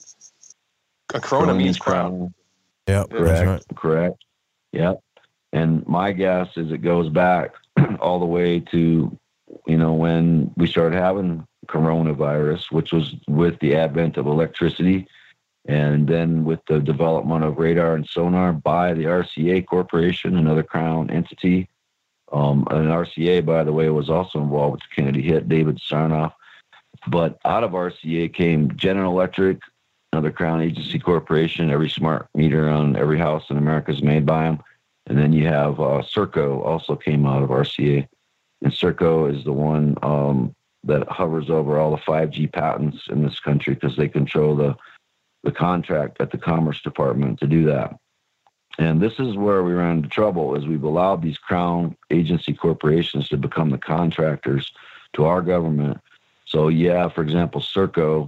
a Corona means crown. Yeah, correct, right. correct. Yep. And my guess is it goes back all the way to, you know, when we started having coronavirus, which was with the advent of electricity. And then with the development of radar and sonar by the R C A Corporation, another Crown entity. Um, and R C A, by the way, was also involved with the Kennedy hit, David Sarnoff. But out of R C A came General Electric, another Crown agency corporation. Every smart meter on every house in America is made by them. And then you have uh, Serco also came out of R C A. And Serco is the one um, that hovers over all the five G patents in this country because they control the the contract at the Commerce Department to do that. And this is where we run into trouble, is we've allowed these crown agency corporations to become the contractors to our government. So, yeah, for example, Serco,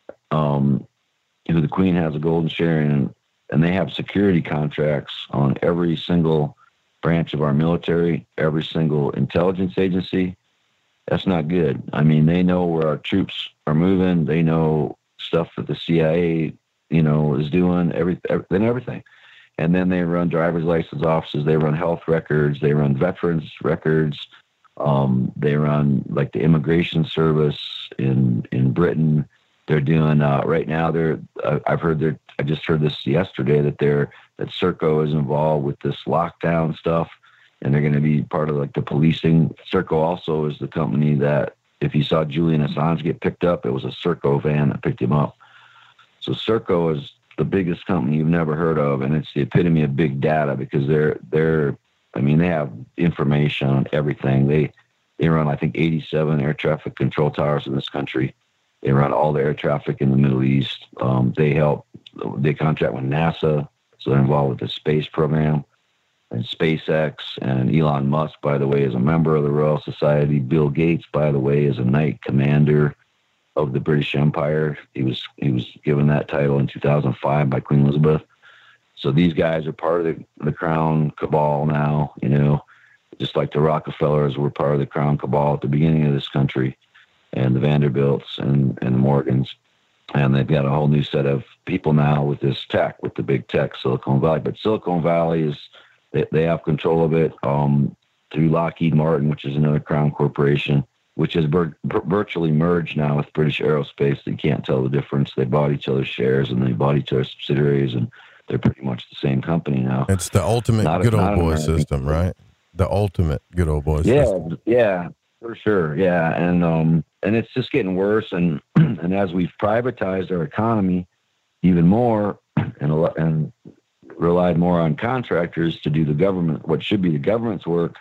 um, who the Queen has a golden share in, and they have security contracts on every single branch of our military, every single intelligence agency. That's not good. I mean, they know where our troops are moving. They know stuff that the C I A, you know, is doing, every, everything, everything. And then they run driver's license offices. They run health records. They run veterans records. Um, they run like the immigration service in in Britain. They're doing uh, right now. They're uh, I've heard they're. I just heard this yesterday that they're that Serco is involved with this lockdown stuff, and they're going to be part of like the policing. Serco also is the company that if you saw Julian Assange get picked up, it was a Serco van that picked him up. So Serco is the biggest company you've never heard of, and it's the epitome of big data because they're they're. I mean, they have information on everything. They they run I think eighty-seven air traffic control towers in this country. They run all the air traffic in the Middle East. Um, they help. They contract with NASA, so they're involved with the space program and SpaceX. And Elon Musk, by the way, is a member of the Royal Society. Bill Gates, by the way, is a Knight Commander of the British Empire. He was he was given that title in two thousand five by Queen Elizabeth. So these guys are part of the, the Crown cabal now, you know, just like the Rockefellers were part of the Crown cabal at the beginning of this country, and the Vanderbilts and, and the Morgans. And they've got a whole new set of people now with this tech, with the big tech, Silicon Valley. But Silicon Valley is, they, they have control of it um, through Lockheed Martin, which is another Crown corporation, which has vir- virtually merged now with British Aerospace. You can't tell the difference. They bought each other's shares and they bought each other's subsidiaries, and they're pretty much the same company now. It's the ultimate Not good a, old boy system, right? The ultimate good old boy yeah, system. Yeah, for sure. Yeah. And, um, and it's just getting worse. And, and as we've privatized our economy even more and, and relied more on contractors to do the government, what should be the government's work,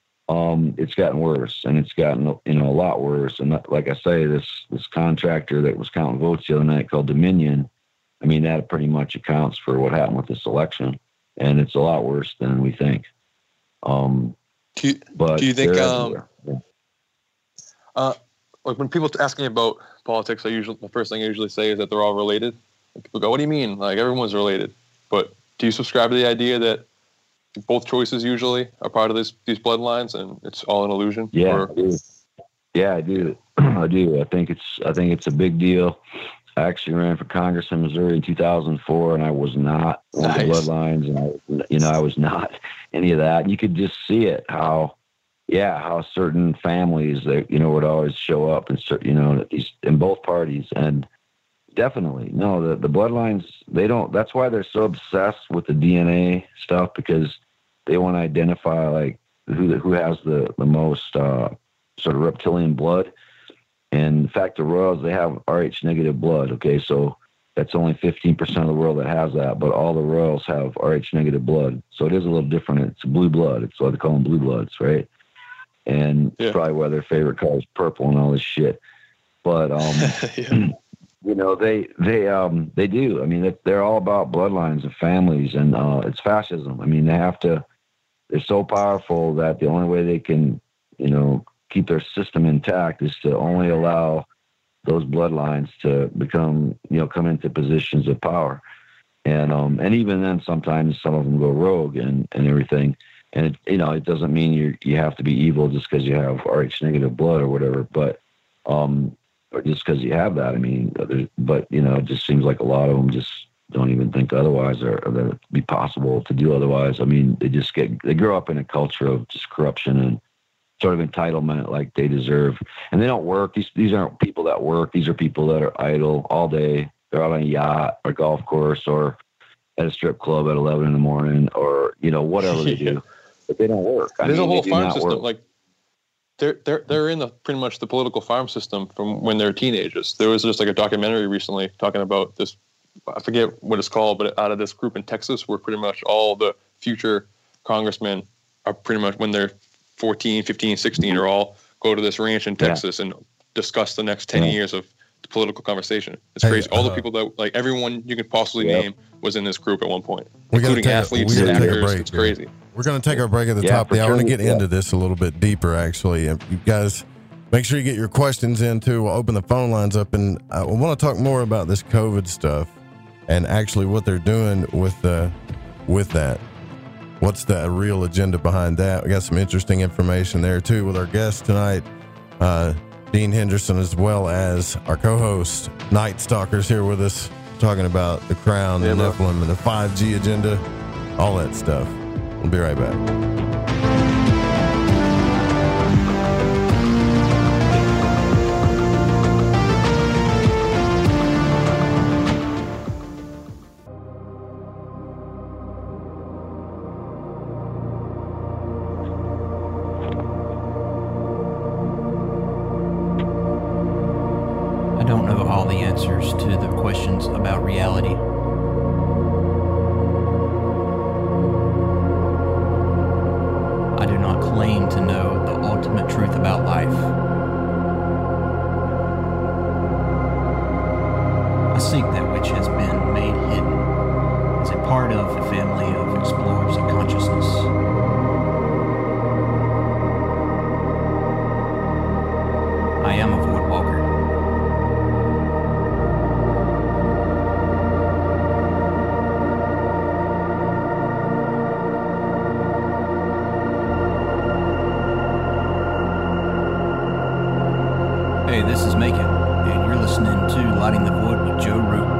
um, it's gotten worse, and it's gotten, you know, a lot worse. And like I say, this, this contractor that was counting votes the other night called Dominion, I mean, that pretty much accounts for what happened with this election, and it's a lot worse than we think. Um, do you, but do you think, um, yeah. uh, like when people ask me about politics, I usually, the first thing I usually say is that they're all related. And people go, what do you mean? Like everyone's related. But do you subscribe to the idea that both choices usually are part of this, these bloodlines and it's all an illusion? Yeah. Or? I do. Yeah, I do. I do. I think it's, I think it's a big deal. I actually ran for Congress in Missouri in two thousand four, and I was not one of the bloodlines, and I, you know, I was not any of that. You could just see it, how, yeah, how certain families that, you know, would always show up and, you know, these in both parties. And definitely, no, the, the bloodlines, they don't, that's why they're so obsessed with the D N A stuff, because they want to identify like who, who has the, the most uh, sort of reptilian blood. And in fact, the Royals, they have R H negative blood. Okay, so that's only fifteen percent of the world that has that, but all the Royals have R H negative blood. So it is a little different. It's blue blood. It's why they call them blue bloods, right? And yeah. Probably why their favorite color is purple and all this shit. But um, yeah. you know, they they um they do. I mean, they're all about bloodlines and families, and uh, it's fascism. I mean, they have to. They're so powerful that the only way they can, you know, keep their system intact is to only allow those bloodlines to become, you know, come into positions of power. And, um, and even then, sometimes some of them go rogue and, and everything. And, it, you know, it doesn't mean you you have to be evil just because you have R H negative blood or whatever, but, um, or just because you have that. I mean, but, you know, it just seems like a lot of them just don't even think otherwise, or, or that it'd be possible to do otherwise. I mean, they just get, they grow up in a culture of just corruption and sort of entitlement, like they deserve. And they don't work. These these aren't people that work. These are people that are idle all day. They're out on a yacht or golf course or at a strip club at eleven in the morning, or, you know, whatever they do. But they don't work. I There's mean, a whole they do farm not system. work. Like they're they're they're in the pretty much the political farm system from when they're teenagers. There was just like a documentary recently talking about this. I forget what it's called, but out of this group in Texas, where pretty much all the future congressmen are pretty much when they're fourteen, fifteen, sixteen, or all go to this ranch in Texas yeah. and discuss the next ten yeah. years of political conversation. It's Hey, crazy. All uh, the people that, like, everyone you could possibly Yep. name was in this group at one point, We gotta including take a- athletes, we gotta take a actors. break, It's dude. crazy. We're going to take our break at the Yeah, top of for the hour. I want to sure. get Yeah. into this a little bit deeper, actually. And you guys, make sure you get your questions in, too. We'll open the phone lines up. And I want to talk more about this COVID stuff and actually what they're doing with the, with that. What's the real agenda behind that? We got some interesting information there, too, with our guest tonight, uh, Dean Henderson, as well as our co-host, Night Stalkers, here with us, talking about the Crown, Yeah, the bro. Nephilim, and the five G agenda, all that stuff. We'll be right back. I don't know all the answers to the questions about reality. I do not claim to know the ultimate truth about life. I seek that which has been made hidden as a part of a family of explorers of consciousness. I am a void walker. Hey, this is Macon, and you're listening to Lighting the Void with Joe Root.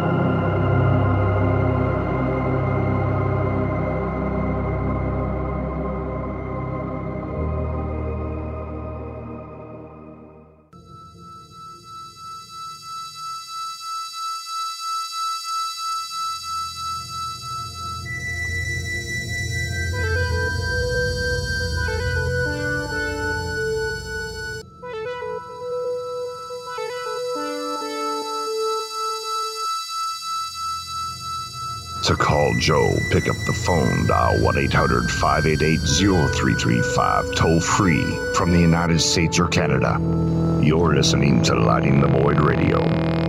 To call Joe, pick up the phone, dial one eight hundred, five eight eight, zero three three five, toll free from the United States or Canada. You're listening to Lighting the Void Radio.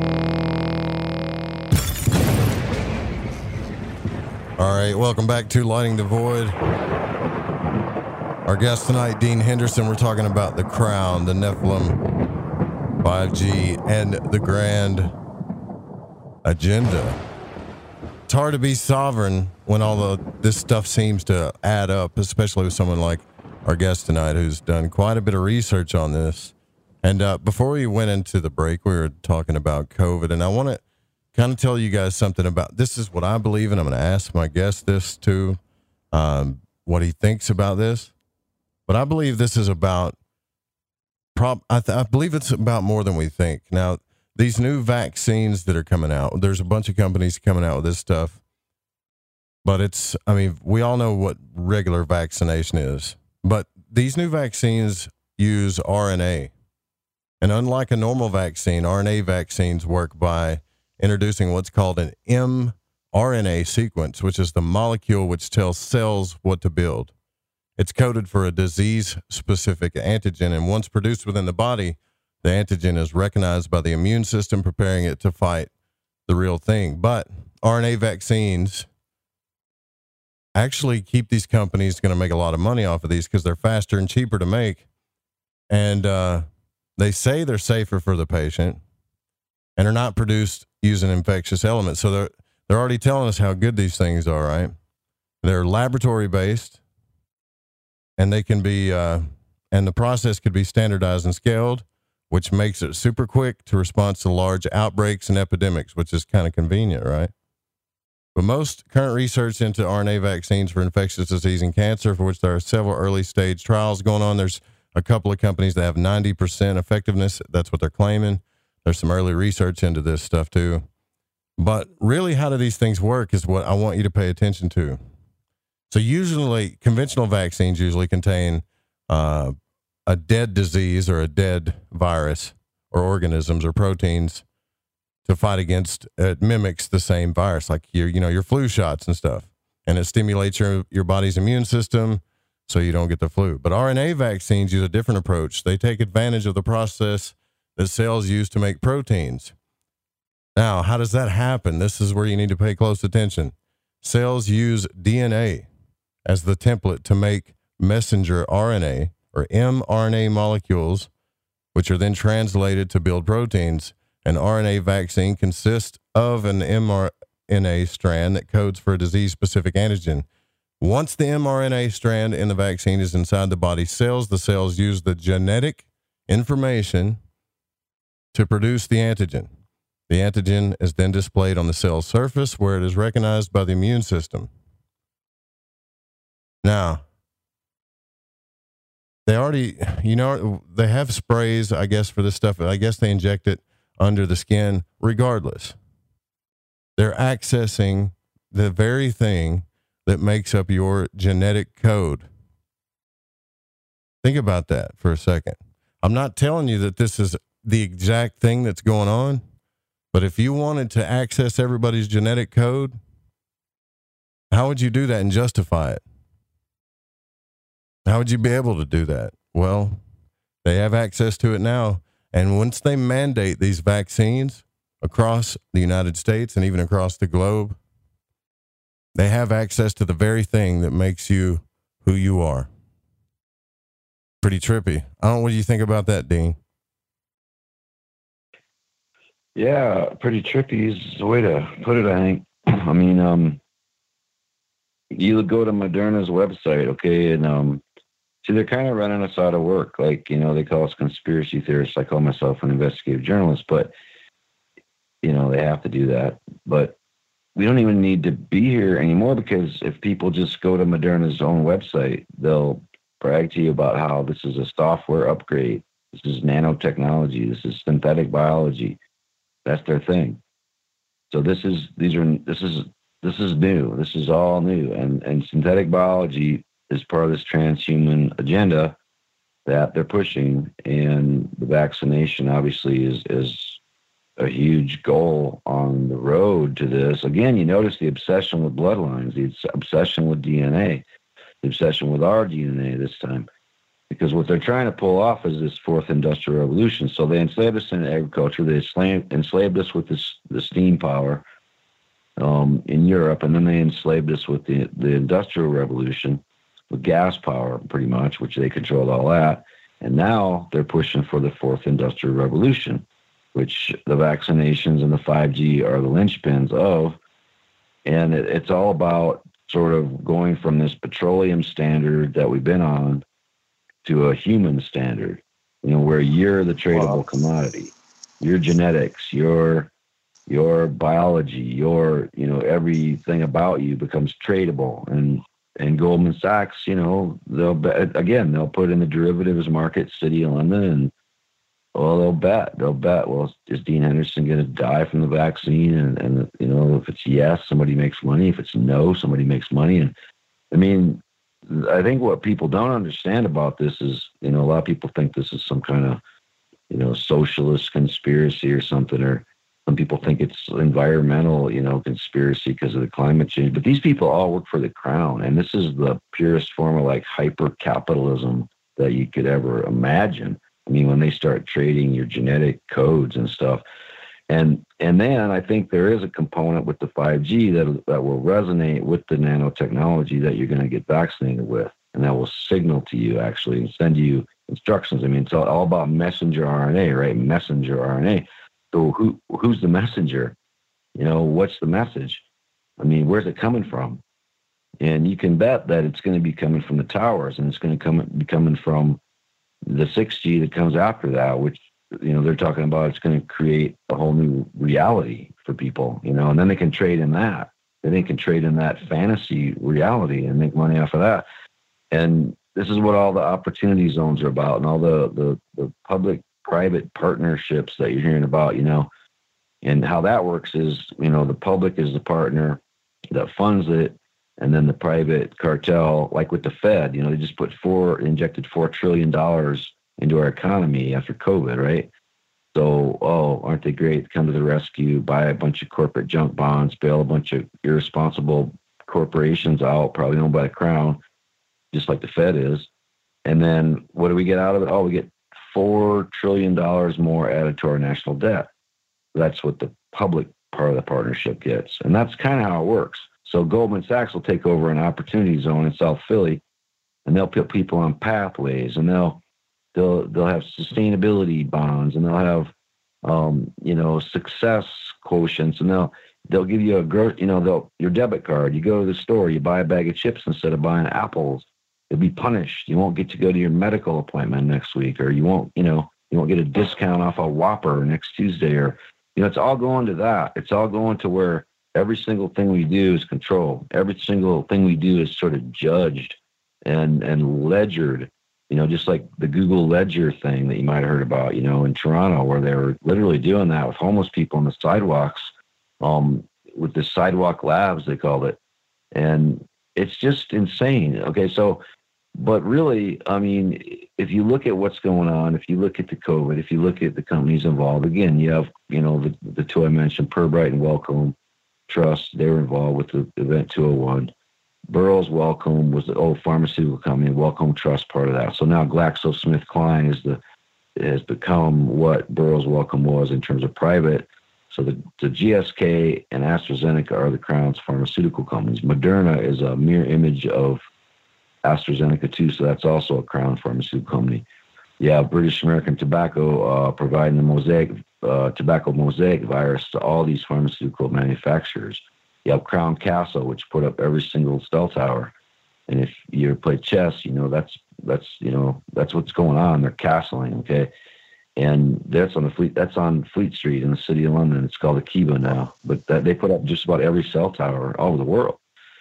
All right, welcome back to Lighting the Void. Our guest tonight, Dean Henderson. We're talking about the Crown, the Nephilim, five G, and the grand agenda. It's hard to be sovereign when all the this stuff seems to add up, especially with someone like our guest tonight who's done quite a bit of research on this. And uh, before we went into the break, we were talking about COVID, and I want to kind of tell you guys something about this is what I believe, and I'm going to ask my guest this too, um, what he thinks about this. But I believe this is about, prob- I, th- I believe it's about more than we think. Now, these new vaccines that are coming out, there's a bunch of companies coming out with this stuff, but it's, I mean, we all know what regular vaccination is, but these new vaccines use R N A. And unlike a normal vaccine, R N A vaccines work by introducing what's called an mRNA sequence, which is the molecule which tells cells what to build. It's coded for a disease-specific antigen, and once produced within the body, the antigen is recognized by the immune system, preparing it to fight the real thing. But R N A vaccines actually keep these companies going to make a lot of money off of these because they're faster and cheaper to make. And uh, they say they're safer for the patient and are not produced using infectious elements. So they're, they're already telling us how good these things are, right? They're laboratory-based, and they can be, uh, and the process could be standardized and scaled, which makes it super quick to respond to large outbreaks and epidemics, which is kind of convenient, right? But most current research into R N A vaccines for infectious disease and cancer, for which there are several early stage trials going on. There's a couple of companies that have ninety percent effectiveness. That's what they're claiming. There's some early research into this stuff too. But really, how do these things work is what I want you to pay attention to. So usually, conventional vaccines usually contain uh, a dead disease or a dead virus or organisms or proteins to fight against. It mimics the same virus, like your, you know, your flu shots and stuff. And it stimulates your, your body's immune system so you don't get the flu. But R N A vaccines use a different approach. They take advantage of the process that cells use to make proteins. Now, how does that happen? This is where you need to pay close attention. Cells use D N A as the template to make messenger R N A or mRNA molecules, which are then translated to build proteins. An R N A vaccine consists of an mRNA strand that codes for a disease-specific antigen. Once the mRNA strand in the vaccine is inside the body's cells, the cells use the genetic information to produce the antigen. The antigen is then displayed on the cell surface where it is recognized by the immune system. Now, they already, you know, they have sprays, I guess, for this stuff. I guess they inject it under the skin regardless. They're accessing the very thing that makes up your genetic code. Think about that for a second. I'm not telling you that this is the exact thing that's going on, but if you wanted to access everybody's genetic code, how would you do that and justify it? How would you be able to do that? Well, they have access to it now. And once they mandate these vaccines across the United States and even across the globe, they have access to the very thing that makes you who you are. Pretty trippy. I don't know, what do you think about that, Dean? Yeah, pretty trippy is the way to put it, I think. I mean, um, you go to Moderna's website, okay, and um, see, they're kind of running us out of work. Like, you know, they call us conspiracy theorists. I call myself an investigative journalist, but, you know, they have to do that. But we don't even need to be here anymore, because if people just go to Moderna's own website, they'll brag to you about how this is a software upgrade. This is nanotechnology. This is synthetic biology. That's their thing. So this is, these are, this is, this is new. This is all new. And, and synthetic biology is part of this transhuman agenda that they're pushing. And the vaccination obviously is, is a huge goal on the road to this. Again, you notice the obsession with bloodlines, the obsession with D N A, the obsession with our D N A this time, because what they're trying to pull off is this fourth industrial revolution. So they enslaved us in agriculture. They enslaved, enslaved us with this, the steam power um, in Europe, and then they enslaved us with the, the industrial revolution with gas power, pretty much, which they controlled all that. And now they're pushing for the fourth industrial revolution, which the vaccinations and the five G are the linchpins of. And it, it's all about sort of going from this petroleum standard that we've been on to a human standard, you know, where you're the tradable wow. commodity, your genetics, your your biology, your, you know, everything about you becomes tradable. And and Goldman Sachs, you know, they'll bet, again, they'll put in the derivatives market, City of London, and well, they'll bet, they'll bet, well, is Dean Henderson going to die from the vaccine? And, and, you know, if it's yes, somebody makes money. If it's no, somebody makes money. And I mean, I think what people don't understand about this is, you know, a lot of people think this is some kind of, you know, socialist conspiracy or something, or some people think it's environmental, you know, conspiracy because of the climate change. But these people all work for the crown, and this is the purest form of like hyper capitalism that you could ever imagine. I mean, when they start trading your genetic codes and stuff. And and then I think there is a component with the five G that that will resonate with the nanotechnology that you're going to get vaccinated with, and that will signal to you actually and send you instructions. I mean, it's all, all about messenger R N A, right? Messenger R N A. So who who's the messenger? You know, what's the message? I mean, where's it coming from? And you can bet that it's going to be coming from the towers, and it's going to come be coming from the six G that comes after that, which, you know, they're talking about it's going to create a whole new reality for people, you know, and then they can trade in that. Then they can trade in that fantasy reality and make money off of that. And this is what all the opportunity zones are about, and all the, the, the public-private partnerships that you're hearing about, you know, and how that works is, you know, the public is the partner that funds it, and then the private cartel, like with the Fed, you know, they just put four, injected four trillion dollars into our economy after COVID, right? So, oh, aren't they great? Come to the rescue, buy a bunch of corporate junk bonds, bail a bunch of irresponsible corporations out, probably owned by the crown, just like the Fed is. And then what do we get out of it? Oh, we get four trillion dollars more added to our national debt. That's what the public part of the partnership gets. And that's kind of how it works. So Goldman Sachs will take over an opportunity zone in South Philly, and they'll put people on pathways, and they'll they'll they'll have sustainability bonds, and they'll have um, you know success quotients, and they'll they'll give you a gro- you know they'll your debit card. You go to the store, you buy a bag of chips instead of buying apples. You'll be punished. You won't get to go to your medical appointment next week, or you won't you know you won't get a discount off a Whopper next Tuesday, or you know it's all going to that. It's all going to where every single thing we do is controlled. Every single thing we do is sort of judged and and ledgered, you know, just like the Google Ledger thing that you might have heard about, you know, in Toronto, where they were literally doing that with homeless people on the sidewalks, um, with the sidewalk labs, they called it. And it's just insane. Okay, so, but really, I mean, if you look at what's going on, if you look at the COVID, if you look at the companies involved, again, you have, you know, the, the two I mentioned, Pirbright and Wellcome Trust, they were involved with the Event two oh one. Burroughs Wellcome was the old pharmaceutical company, Wellcome Trust part of that. So now GlaxoSmithKline is the has become what Burroughs Wellcome was in terms of private. So the, the G S K and AstraZeneca are the Crown's pharmaceutical companies. Moderna is a mirror image of AstraZeneca too, so that's also a Crown pharmaceutical company. Yeah, British American Tobacco uh, providing the mosaic uh, tobacco mosaic virus to all these pharmaceutical manufacturers. You have Crown Castle, which put up every single cell tower. And if you play chess, you know, that's, that's, you know, that's what's going on. They're castling. Okay. And that's on the Fleet, that's on Fleet Street in the city of London. It's called Akiba now, but that, they put up just about every cell tower all over the world.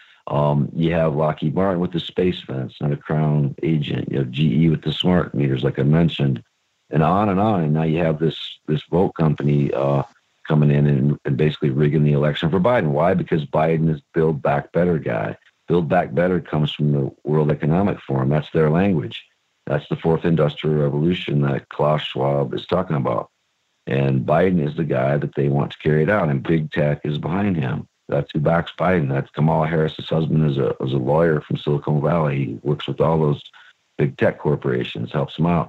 Um, you have Lockheed Martin with the space fence, not a Crown agent. You have G E with the smart meters, like I mentioned, and on and on. And now you have this, this vote company, uh, coming in and, and basically rigging the election for Biden. Why? Because Biden is Build Back Better guy. Build Back Better comes from the World Economic Forum. That's their language. That's the fourth industrial revolution that Klaus Schwab is talking about. And Biden is the guy that they want to carry it out, and big tech is behind him. That's who backs Biden. That's Kamala Harris's husband is a, is a lawyer from Silicon Valley. He works with all those big tech corporations, helps them out.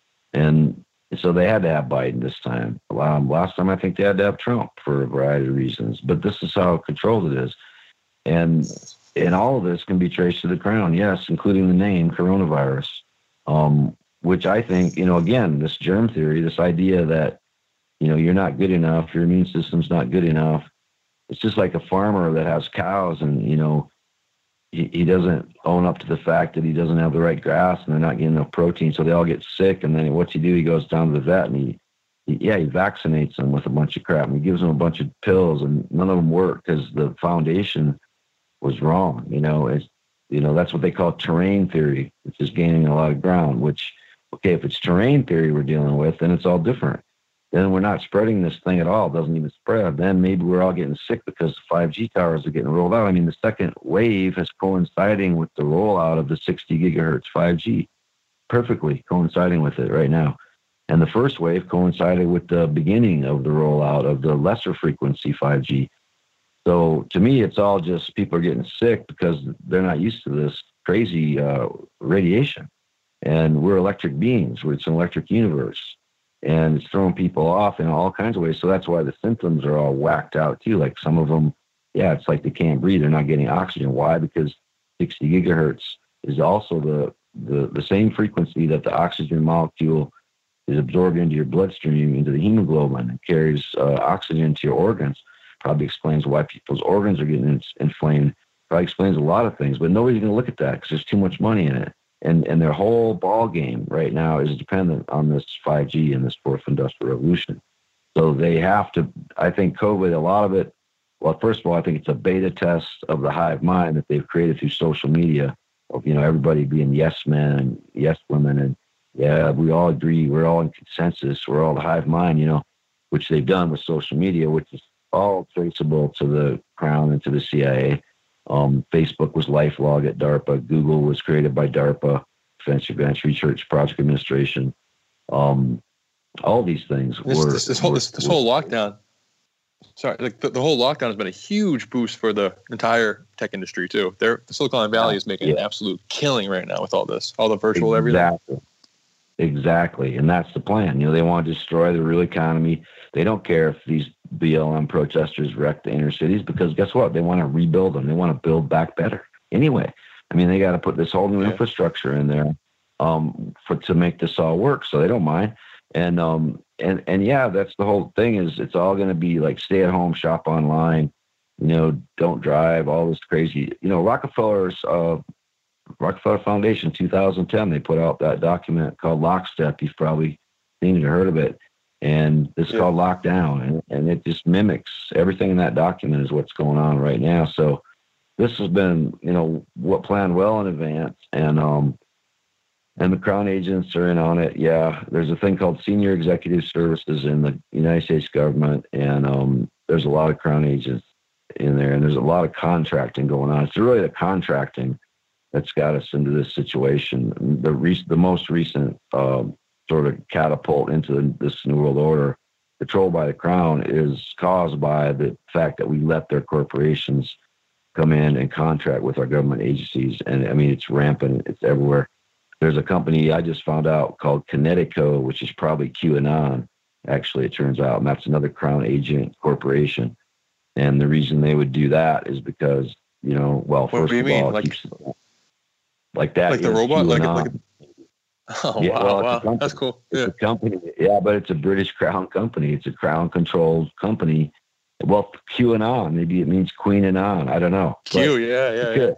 And so they had to have Biden this time. Um, last time, I think they had to have Trump for a variety of reasons. But this is how controlled it is. And and all of this can be traced to the Crown, yes, including the name coronavirus, um, which I think, you know, again, this germ theory, this idea that, you know, you're not good enough, your immune system's not good enough. It's just like a farmer that has cows and, you know, he, he doesn't own up to the fact that he doesn't have the right grass and they're not getting enough protein, so they all get sick. And then what's he do? He goes down to the vet and he, he yeah, he vaccinates them with a bunch of crap and he gives them a bunch of pills and none of them work because the foundation was wrong. You know, it's, you know, that's what they call terrain theory, which is gaining a lot of ground, which, okay, if it's terrain theory we're dealing with, then it's all different. Then we're not spreading this thing at all. It doesn't even spread. Then maybe we're all getting sick because the five G towers are getting rolled out. I mean, the second wave is coinciding with the rollout of the sixty gigahertz five G, perfectly coinciding with it right now. And the first wave coincided with the beginning of the rollout of the lesser frequency five G. So to me, it's all just people are getting sick because they're not used to this crazy uh, radiation. And we're electric beings. It's an electric universe. And it's throwing people off in all kinds of ways. So that's why the symptoms are all whacked out too. Like some of them, yeah, it's like they can't breathe. They're not getting oxygen. Why? Because sixty gigahertz is also the, the, the same frequency that the oxygen molecule is absorbed into your bloodstream, into the hemoglobin, and carries uh, oxygen to your organs. Probably explains why people's organs are getting in- inflamed. Probably explains a lot of things, but nobody's going to look at that because there's too much money in it. And and their whole ball game right now is dependent on this five G and this fourth industrial revolution. So they have to, I think COVID, a lot of it, well, first of all, I think it's a beta test of the hive mind that they've created through social media of, you know, everybody being yes men and yes women. And yeah, we all agree. We're all in consensus. We're all the hive mind, you know, which they've done with social media, which is all traceable to the Crown and to the C I A. Um, Facebook was LifeLog at DARPA. Google was created by DARPA, Defense Advanced Research Project Administration. Um, all these things this, were this, this whole this, this whole lockdown. Sorry, like the, the whole lockdown has been a huge boost for the entire tech industry too. They're, the Silicon Valley is making yeah. an absolute killing right now with all this, all the virtual exactly. everything. Exactly. And that's the plan. You know, they want to destroy the real economy. They don't care if these B L M protesters wreck the inner cities, because guess what? They want to rebuild them. They want to build back better. Anyway, I mean, they got to put this whole new yeah. infrastructure in there um, for to make this all work. So they don't mind. And, um, and, and yeah, that's the whole thing is it's all going to be like stay at home, shop online, you know, don't drive, all this crazy, you know, Rockefeller's, uh, Rockefeller Foundation, two thousand ten, they put out that document called Lockstep. You've probably seen it or heard of it. And this is yeah. called Lockdown. And, and it just mimics everything in that document is what's going on right now. So this has been, you know, what planned well in advance. And, um, and the Crown agents are in on it. Yeah. There's a thing called Senior Executive Services in the United States government. And, um, there's a lot of Crown agents in there, and there's a lot of contracting going on. It's really the contracting that's got us into this situation. The re- the most recent um, sort of catapult into the, this New World Order controlled by the Crown is caused by the fact that we let their corporations come in and contract with our government agencies. And I mean, it's rampant. It's everywhere. There's a company I just found out called Kinetico, which is probably QAnon, actually, it turns out. And that's another Crown agent corporation. And the reason they would do that is because, you know, well, what first do you of mean? all, Like, keeps, like that. like the robot? Like, like a, oh, yeah, wow, well, wow. That's cool. It's Yeah. a company. Yeah, but it's a British Crown company. It's a Crown-controlled company. Well, QAnon, maybe it means Queen and on. I don't know. Q, yeah, yeah, yeah.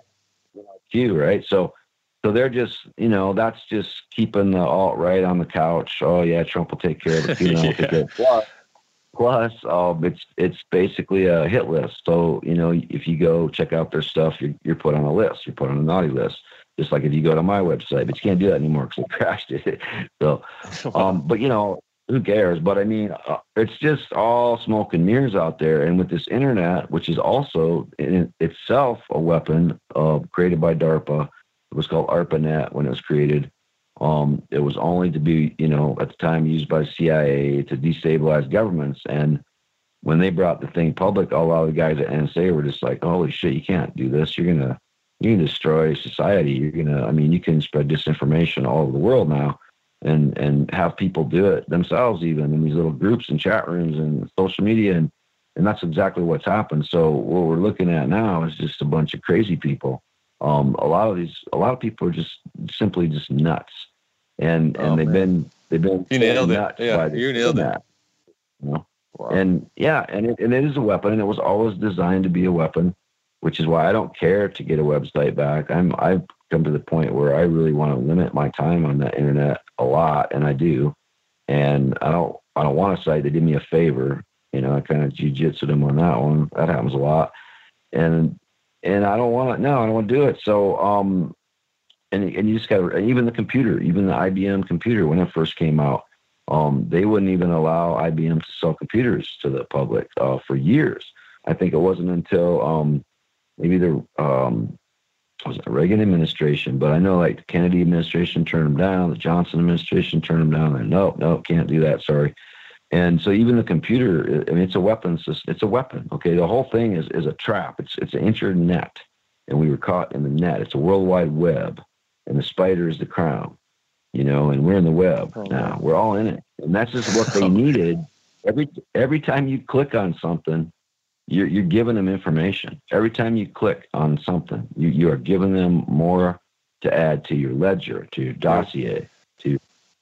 Q, right? So, so they're just, you know, that's just keeping the alt-right on the couch. Oh, yeah, Trump will take care of it. QAnon yeah. will take care of it. Plus, plus um, it's it's basically a hit list. So, you know, if you go check out their stuff, you're, you're put on a list. You're put on a naughty list. Just like if you go to my website, but you can't do that anymore because they crashed it. So, um, but, you know, who cares? But, I mean, uh, it's just all smoke and mirrors out there. And with this internet, which is also in itself a weapon uh, created by DARPA, it was called ARPANET when it was created. Um, it was only to be, you know, at the time used by C I A to destabilize governments. And when they brought the thing public, a lot of the guys at N S A were just like, holy shit, you can't do this. You're going to, you can destroy society. You're going to, I mean, you can spread disinformation all over the world now and, and have people do it themselves, even in these little groups and chat rooms and social media. And, and that's exactly what's happened. So what we're looking at now is just a bunch of crazy people. Um, a lot of these, a lot of people are just simply just nuts. And, and oh, they've man. been, they've been, you nailed it. Yeah, you nailed it. You know? Wow. And yeah, and it, and it is a weapon, and it was always designed to be a weapon, which is why I don't care to get a website back. I'm, I've come to the point where I really want to limit my time on the internet a lot, and I do. And I don't, I don't want a site that did me a favor. You know, I kind of jujitsu them on that one. That happens a lot. And, and I don't want to, no, I don't want to do it. So, um, and, and you just got to, even the computer, even the I B M computer, when it first came out, um, they wouldn't even allow I B M to sell computers to the public uh, for years. I think it wasn't until um, maybe the um, was it the Reagan administration, but I know like the Kennedy administration turned them down, the Johnson administration turned them down. And no, no, can't do that. Sorry. And so even the computer, I mean, it's a weapon. It's a weapon. Okay, the whole thing is is a trap. It's it's an internet, and we were caught in the net. It's a world wide web, and the spider is the crown. You know, and we're in the web oh, now. We're all in it, and that's just what they needed. Every every time you click on something, you're you're giving them information. Every time you click on something, you you are giving them more to add to your ledger, to your dossier, to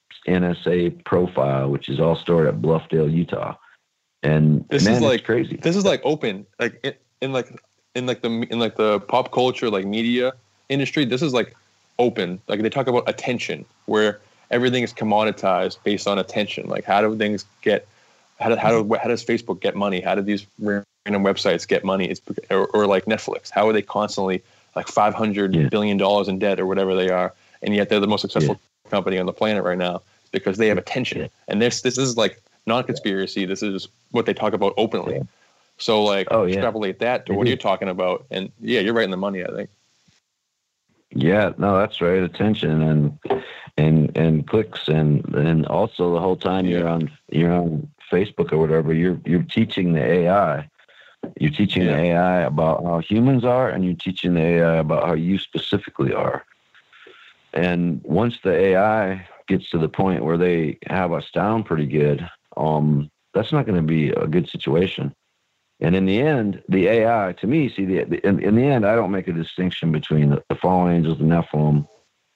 N S A profile, which is all stored at Bluffdale, Utah. And this man, is like it's crazy. This is like open, like in, in like in like the in like the pop culture, like media industry. This is like open. Like they talk about attention, where everything is commoditized based on attention. Like how do things get? How do, how do how does Facebook get money? How do these random websites get money? It's or, or like Netflix. How are they constantly like five hundred yeah. billion dollars in debt or whatever they are, and yet they're the most successful yeah. company on the planet right now because they have attention. Yeah. And this this is like non-conspiracy. Yeah. This is what they talk about openly. Yeah. So like oh, yeah. extrapolate that to mm-hmm. what you're talking about, and yeah, you're right in the money, I think. Yeah, no, that's right. Attention and and and clicks and and also the whole time yeah. you're on you're on Facebook or whatever, you're you're teaching the A I. You're teaching yeah. the A I about how humans are, and you're teaching the A I about how you specifically are. And once the A I gets to the point where they have us down pretty good, um, that's not going to be a good situation. And in the end, the A I, to me, see, the, the in, in the end, I don't make a distinction between the, the fallen angels, the Nephilim,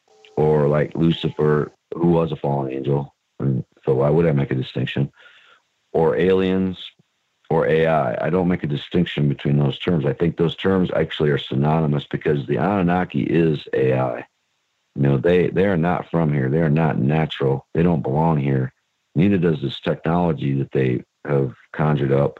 or like Lucifer, who was a fallen angel. And so why would I make a distinction? Or aliens, or A I. I don't make a distinction between those terms. I think those terms actually are synonymous because the Anunnaki is A I. You know, they, they are not from here. They are not natural. They don't belong here. Neither does this technology that they have conjured up.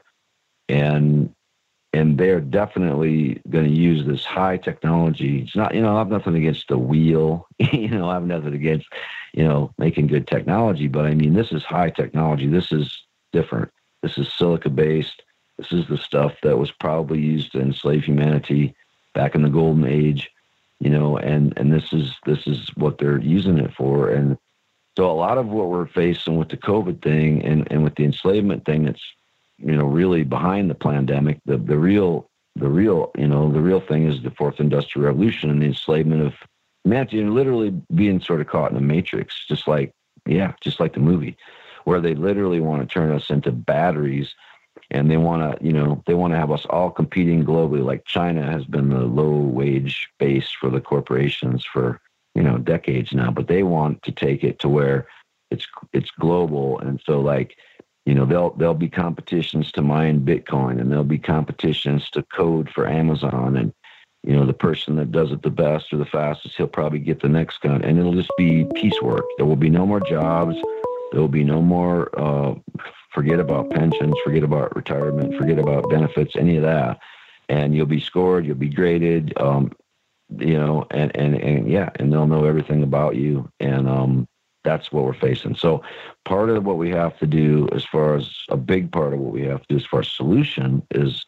And and they're definitely going to use this high technology. It's not, you know, I have nothing against the wheel. you know, I have nothing against, you know, making good technology. But, I mean, this is high technology. This is different. This is silica-based. This is the stuff that was probably used to enslave humanity back in the Golden Age, you know, and, and this is this is what they're using it for. And so a lot of what we're facing with the COVID thing and, and with the enslavement thing that's, you know, really behind the pandemic, the, the real, the real, you know, the real thing is the fourth industrial revolution and the enslavement of humanity and literally being sort of caught in a matrix, just like, yeah, just like the movie, where they literally want to turn us into batteries and they want to, you know, they want to have us all competing globally. Like China has been the low wage base for the corporations for, you know, decades now, but they want to take it to where it's, it's global. And so like, you know, there'll, there'll be competitions to mine Bitcoin and there'll be competitions to code for Amazon. And, you know, the person that does it the best or the fastest, he'll probably get the next gun and it'll just be piecework. There will be no more jobs. There will be no more, uh, forget about pensions, forget about retirement, forget about benefits, any of that. And you'll be scored, you'll be graded, um, you know, and, and, and yeah, and they'll know everything about you. And, um, that's what we're facing. So part of what we have to do as far as a big part of what we have to do as far as solution is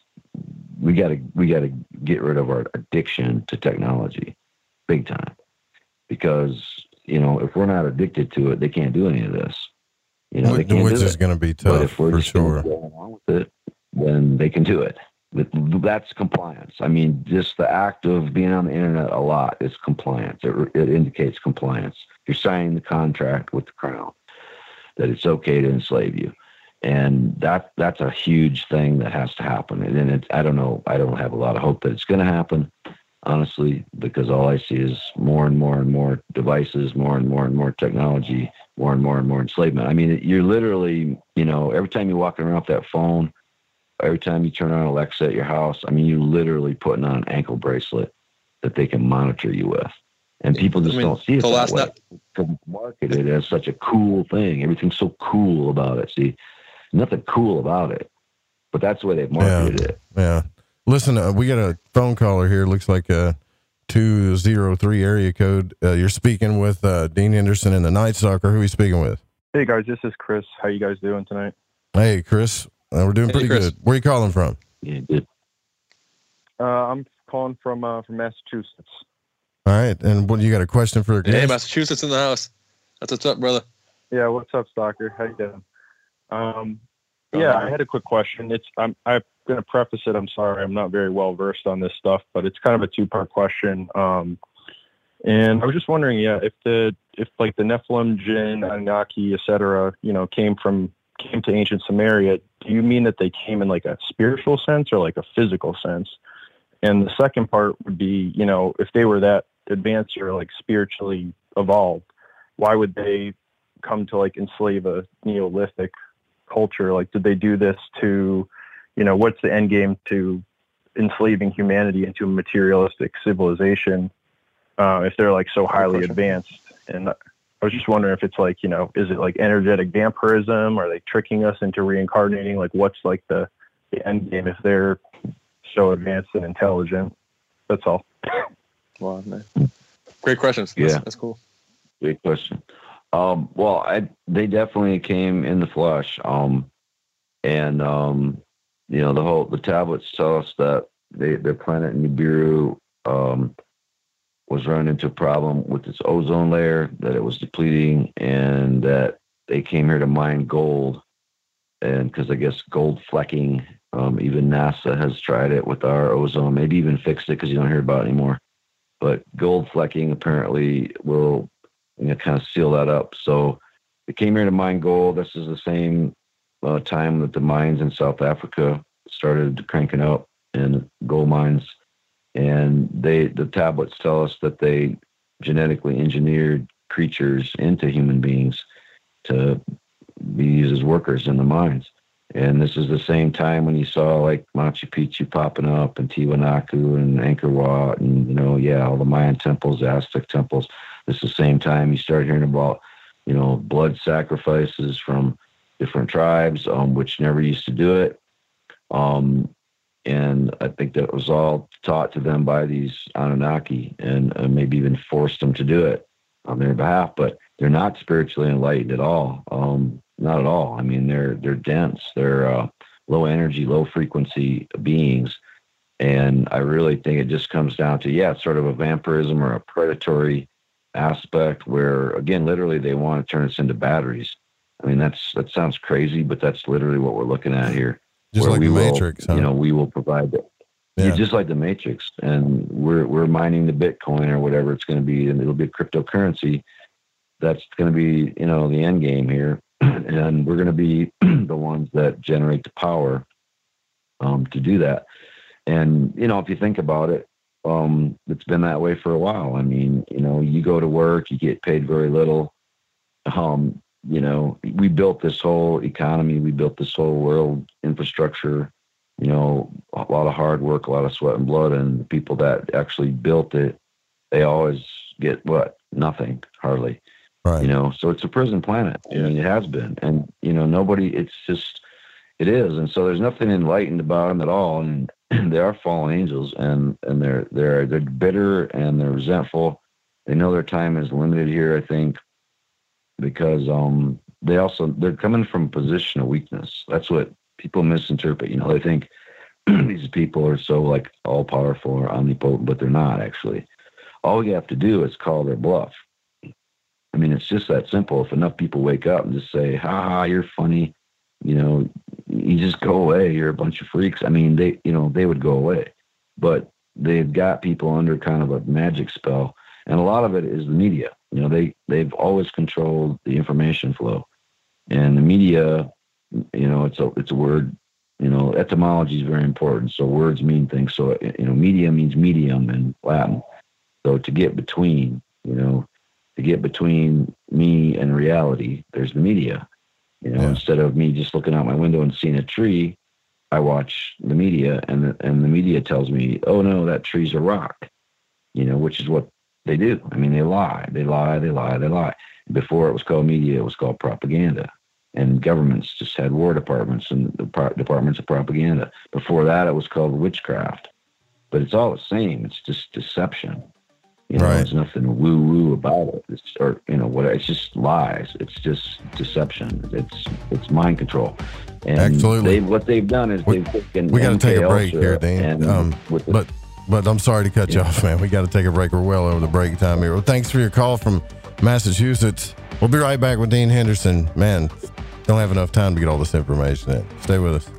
we got to, we got to get rid of our addiction to technology big time, because, you know, if we're not addicted to it, they can't do any of this. You know, which, they can't which do is going to be tough, but if we're for just sure. going along with it, then they can do it. That's compliance. I mean, just the act of being on the internet a lot is compliance. It, it indicates compliance. You're signing the contract with the crown that it's okay to enslave you. And that that's a huge thing that has to happen. And then it, I don't know, I don't have a lot of hope that it's going to happen, honestly, because all I see is more and more and more devices, more and more and more technology, more and more and more enslavement. I mean, you're literally, you know, every time you're walking around with that phone, every time you turn on Alexa at your house, I mean, you're literally putting on an ankle bracelet that they can monitor you with. And people just I mean, don't see it that way. Because it's marketed as such a cool thing. Everything's so cool about it. See, nothing cool about it. But that's the way they've marketed yeah, it. Yeah. Listen, uh, we got a phone caller here. Looks like a two oh three area code. Uh, you're speaking with uh, Dean Henderson and the Night Stalker. Who are you speaking with? Hey, guys. This is Chris. How you guys doing tonight? Hey, Chris. Uh, we're doing hey, pretty Chris. good. Where are you calling from? Yeah, good. Uh, I'm calling from uh, from Massachusetts. All right. And what, you got a question for Hey, Massachusetts in the house. That's what's up, brother. Yeah, what's up, Stalker? How you doing? Um, yeah, I had a quick question. It's I'm I'm gonna preface it. I'm sorry, I'm not very well versed on this stuff, but it's kind of a two part question. Um, and I was just wondering, yeah, if the if like the Nephilim, Jinn, Anunnaki, et cetera, you know, came from came to ancient Samaria, do you mean that they came in like a spiritual sense or like a physical sense? And the second part would be, you know, if they were that advanced or like spiritually evolved, why would they come to like enslave a Neolithic culture? Like, did they do this to, you know, what's the end game to enslaving humanity into a materialistic civilization uh, if they're like so highly advanced? And I was just wondering if it's like, you know, is it like energetic vampirism? Are they tricking us into reincarnating? Like, what's like the, the end game if they're so advanced and intelligent? That's all. Wow, man. Great questions. Yeah, that's, that's cool. Great question. Um, well, I they definitely came in the flesh, um, and um, you know the whole the tablets tell us that they, their planet Nibiru um, was running into a problem with its ozone layer, that it was depleting, and that they came here to mine gold, and because I guess gold flecking. Um, even NASA has tried it with our ozone, maybe even fixed it because you don't hear about it anymore. But gold flecking apparently will you know, kind of seal that up. So they came here to mine gold. This is the same uh, time that the mines in South Africa started cranking up in gold mines. And they, the tablets tell us that they genetically engineered creatures into human beings to be used as workers in the mines. And this is the same time when you saw like Machu Picchu popping up and Tiwanaku and Angkor Wat and, you know, yeah, all the Mayan temples, Aztec temples. This is the same time you start hearing about, you know, blood sacrifices from different tribes, um, which never used to do it. Um, and I think that was all taught to them by these Anunnaki and uh, maybe even forced them to do it on their behalf, but they're not spiritually enlightened at all. Um, Not at all. I mean, they're they're dense. They're uh, low energy, low frequency beings, and I really think it just comes down to yeah, sort of a vampirism or a predatory aspect where, again, literally they want to turn us into batteries. I mean, that's that sounds crazy, but that's literally what we're looking at here. Just where like we the will, Matrix, huh? You know, we will provide that. Yeah. Yeah, just like the Matrix, and we're we're mining the Bitcoin or whatever it's going to be, and it'll be cryptocurrency. That's going to be, you know, the end game here. And we're going to be the ones that generate the power um, to do that. And, you know, if you think about it, um, it's been that way for a while. I mean, you know, you go to work, you get paid very little. Um, you know, we built this whole economy. We built this whole world infrastructure, you know, a lot of hard work, a lot of sweat and blood. And the people that actually built it, they always get what? Nothing, hardly. Right. You know, so it's a prison planet. I mean, it has been. And, you know, nobody, it's just, it is. And so there's nothing enlightened about them at all. And they are fallen angels, and, and they're, they're, they're bitter and they're resentful. They know their time is limited here, I think, because um, they also, they're coming from a position of weakness. That's what people misinterpret. You know, they think these people are so like all powerful or omnipotent, but they're not actually. All we have to do is call their bluff. I mean, it's just that simple. If enough people wake up and just say, ha ha, you're funny, you know, you just go away. You're a bunch of freaks. I mean, they, you know, they would go away, but they've got people under kind of a magic spell. And a lot of it is the media. You know, they, they've always controlled the information flow, and the media, you know, it's a, it's a word, you know, etymology is very important. So words mean things. So, you know, media means medium in Latin. So to get between, you know, to get between me and reality, there's the media. You know, yeah. Instead of me just looking out my window and seeing a tree, I watch the media, and the, and the media tells me, oh no, that tree's a rock, you know, which is what they do. I mean, they lie, they lie, they lie, they lie. Before it was called media, it was called propaganda. And governments just had war departments and departments of propaganda. Before that, it was called witchcraft. But it's all the same. It's just deception. You know, right. There's nothing woo-woo about it. It's, or, you know, what? It's just lies. It's just deception. It's it's mind control. And Absolutely. They, what they've done is we, they've taken We got to take a break here, Dan. And um, with the, but but I'm sorry to cut yeah. you off, man. We got to take a break. We're well over the break time here. Well, thanks for your call from Massachusetts. We'll be right back with Dean Henderson. Man, don't have enough time to get all this information in. Stay with us.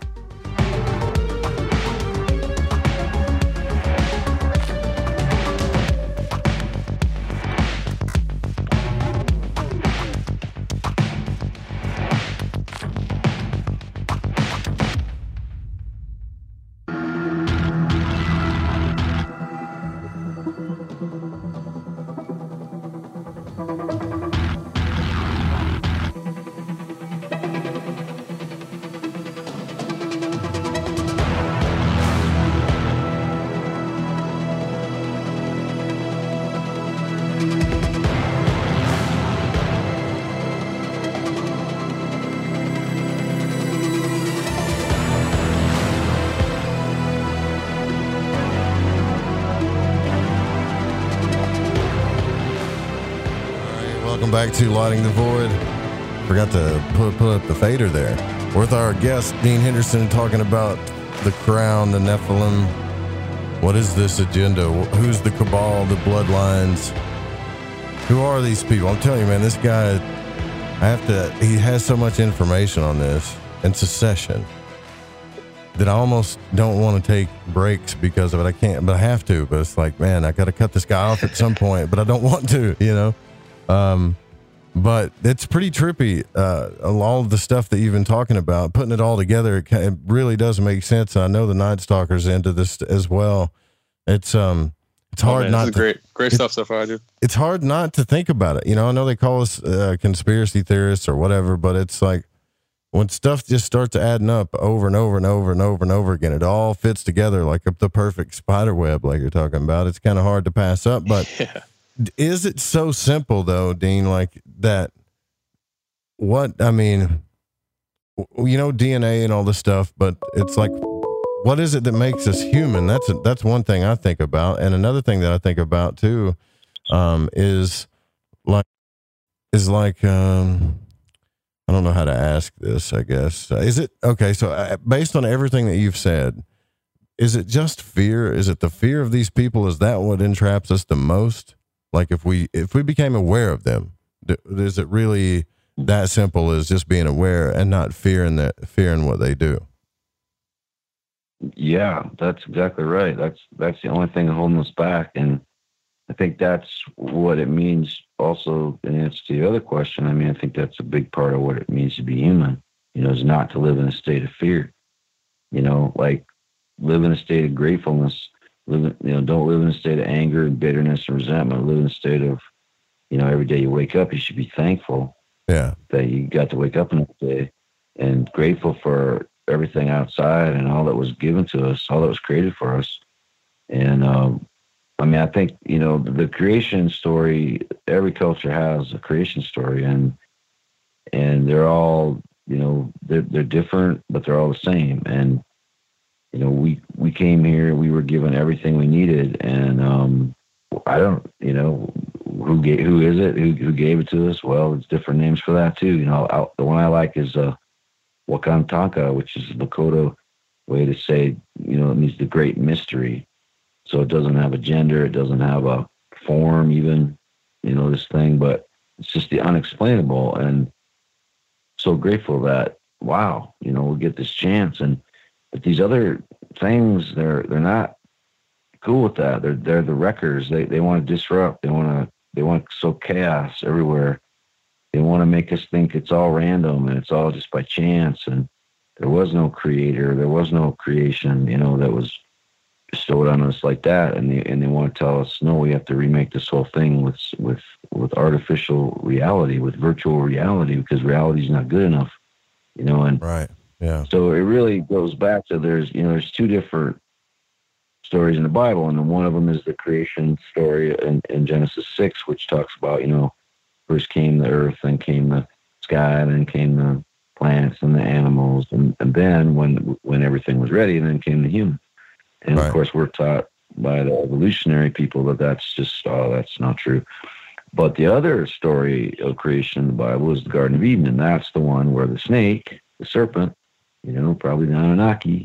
Back to Lighting the Void. Forgot to put, put up the fader there. With our guest, Dean Henderson, talking about the crown, the Nephilim. What is this agenda? Who's the cabal, the bloodlines? Who are these people? I'm telling you, man, this guy, I have to, he has so much information on this and secession that I almost don't want to take breaks because of it. I can't, but I have to. But it's like, man, I got to cut this guy off at some point, but I don't want to, you know? Um, but it's pretty trippy. Uh, all of the stuff that you've been talking about, putting it all together, it, it really does make sense. I know the Night Stalker's into this as well. It's, um, it's hard oh, man, not this is to, great, great it, stuff so far, dude. It's hard not to think about it. You know, I know they call us uh, conspiracy theorists or whatever, but it's like when stuff just starts adding up over and over and over and over and over again, it all fits together like the perfect spider web, like you're talking about. It's kind of hard to pass up, but yeah. Is it so simple though, Dean, like that? What, I mean, you know, D N A and all this stuff, but it's like, what is it that makes us human? That's a, that's one thing I think about. And another thing that I think about too, um, is like, is like, um, I don't know how to ask this, I guess. Uh, is it, okay, so uh, based on everything that you've said, is it just fear? Is it the fear of these people? Is that what entraps us the most? Like if we, if we became aware of them, is it really that simple as just being aware and not fearing that, fearing what they do? Yeah, that's exactly right. That's, that's the only thing holding us back. And I think that's what it means also in answer to the other question. I mean, I think that's a big part of what it means to be human, you know, is not to live in a state of fear, you know, like live in a state of gratefulness, live in, you know, don't live in a state of anger and bitterness and resentment, live in a state of, you know, every day you wake up, you should be thankful yeah. that you got to wake up another day and grateful for everything outside and all that was given to us, all that was created for us. And, um, I mean, I think, you know, the creation story, every culture has a creation story, and and they're all, you know, they're, they're different, but they're all the same. And, you know, we, we came here, we were given everything we needed. And um, I don't, you know, who gave, who is it? Who, who gave it to us? Well, it's different names for that too. You know, I, the one I like is uh, Wakantanka, which is the Lakota way to say, you know, it means the great mystery. So it doesn't have a gender, it doesn't have a form even, you know, this thing, but it's just the unexplainable. And so grateful that, wow, you know, we'll get this chance. And but these other things, they're they're not cool with that. They're they're the wreckers. They they want to disrupt. They want to they want to sow chaos everywhere. They want to make us think it's all random and it's all just by chance. And there was no creator, there was no creation, you know, that was bestowed on us like that. And they and they want to tell us, no, we have to remake this whole thing with with with artificial reality, with virtual reality, because reality is not good enough, you know. And right, yeah. So it really goes back to there's you know there's two different stories in the Bible, and then one of them is the creation story in, in Genesis six, which talks about, you know, first came the earth, then came the sky, then came the plants and the animals, and, and then when when everything was ready, then came the human. And right. Of course, we're taught by the evolutionary people that that's just, oh, that's not true. But the other story of creation in the Bible is the Garden of Eden, and that's the one where the snake, the serpent, you know, probably the Anunnaki,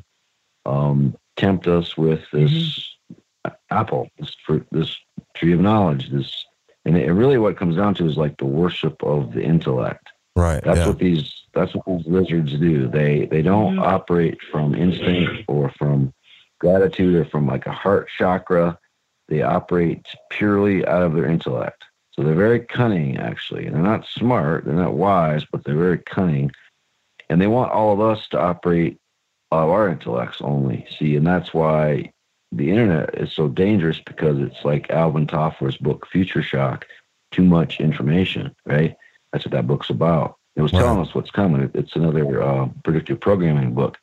um, tempt us with this mm-hmm. apple, this fruit, this tree of knowledge, this, and it really what it comes down to is like the worship of the intellect. Right. That's yeah. what these. That's what these lizards do. They they don't mm-hmm. operate from instinct or from gratitude or from like a heart chakra. They operate purely out of their intellect. So they're very cunning, actually. They're not smart, they're not wise, but they're very cunning. And they want all of us to operate out of our intellects only. See, and that's why the internet is so dangerous, because it's like Alvin Toffler's book, Future Shock, too much information, right? That's what that book's about. It was telling us what's coming. It's another uh, predictive programming book.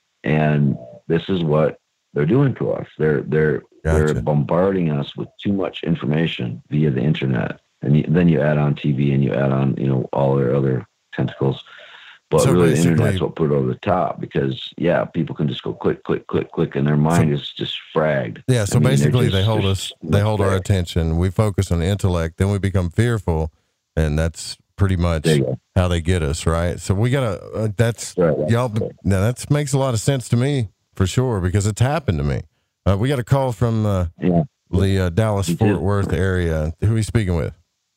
And this is what they're doing to us. They're they're gotcha. They're bombarding us with too much information via the internet, and you, then you add on T V and you add on, you know, all their other tentacles. But so really, the internet's what put it over the top, because yeah, people can just go click, click, click, click, and their mind so, is just fragged. Yeah. So I mean, basically, just, they hold us, they hold fragged. our attention. We focus on the intellect, then we become fearful, and that's pretty much how they get us, right? So we gotta. Uh, that's right, right, y'all. Right. Now that makes a lot of sense to me. For sure, because it's happened to me. Uh, we got a call from uh, yeah. the uh, Dallas-Fort Worth area. Who are you speaking with?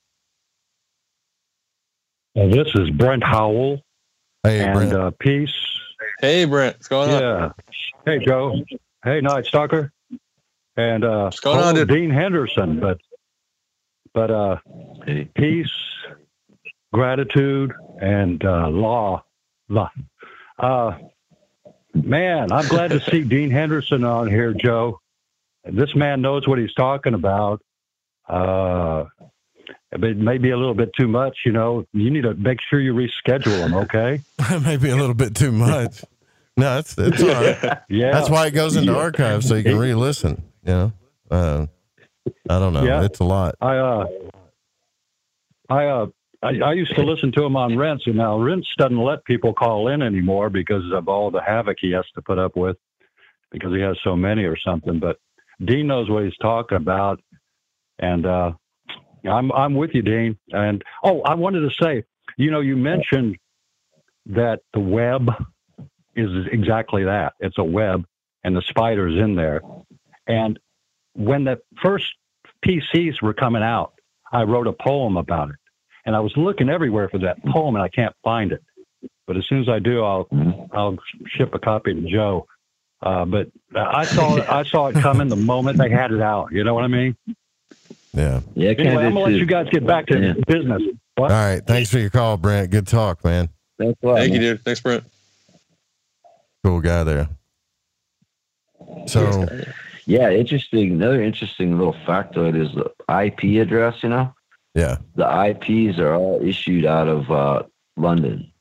Uh, this is Brent Howell. Hey, and, Brent. Uh, peace. Hey, Brent. What's going on? Yeah. Hey, Joe. Hey, Night Stalker. And uh, What's going on, dude? Dean Henderson. But But uh, peace, gratitude, and uh, law. law. Uh, man, I'm glad to see Dean Henderson on here, Joe. This man knows what he's talking about. Uh, it may be a little bit too much, you know. You need to make sure you reschedule him, okay? Maybe a little bit too much. No, it's it's all right. Yeah, that's why it goes into yeah. archives so you can re-listen. You know, uh, I don't know. Yeah. It's a lot. I uh, I uh, I, I used to listen to him on Rents, and now Rents doesn't let people call in anymore because of all the havoc he has to put up with because he has so many or something. But Dean knows what he's talking about, and uh, I'm I'm with you, Dean. And oh, I wanted to say, you know, you mentioned that the web is exactly that. It's a web, and the spider's in there. And when the first P Cs were coming out, I wrote a poem about it. And I was looking everywhere for that poem, and I can't find it. But as soon as I do, I'll I'll ship a copy to Joe. Uh, but I saw it, I saw it coming the moment they had it out. You know what I mean? Yeah. Yeah. Anyway, I'm gonna let you guys get back to Yeah. business. What? All right. Thanks for your call, Brent. Good talk, man. Thanks a lot, Thank you, man. dude. Thanks, Brent. Cool guy there. So, Yeah, interesting. Another interesting little factoid is the I P address. You know, yeah. the I Ps are all issued out of uh, London.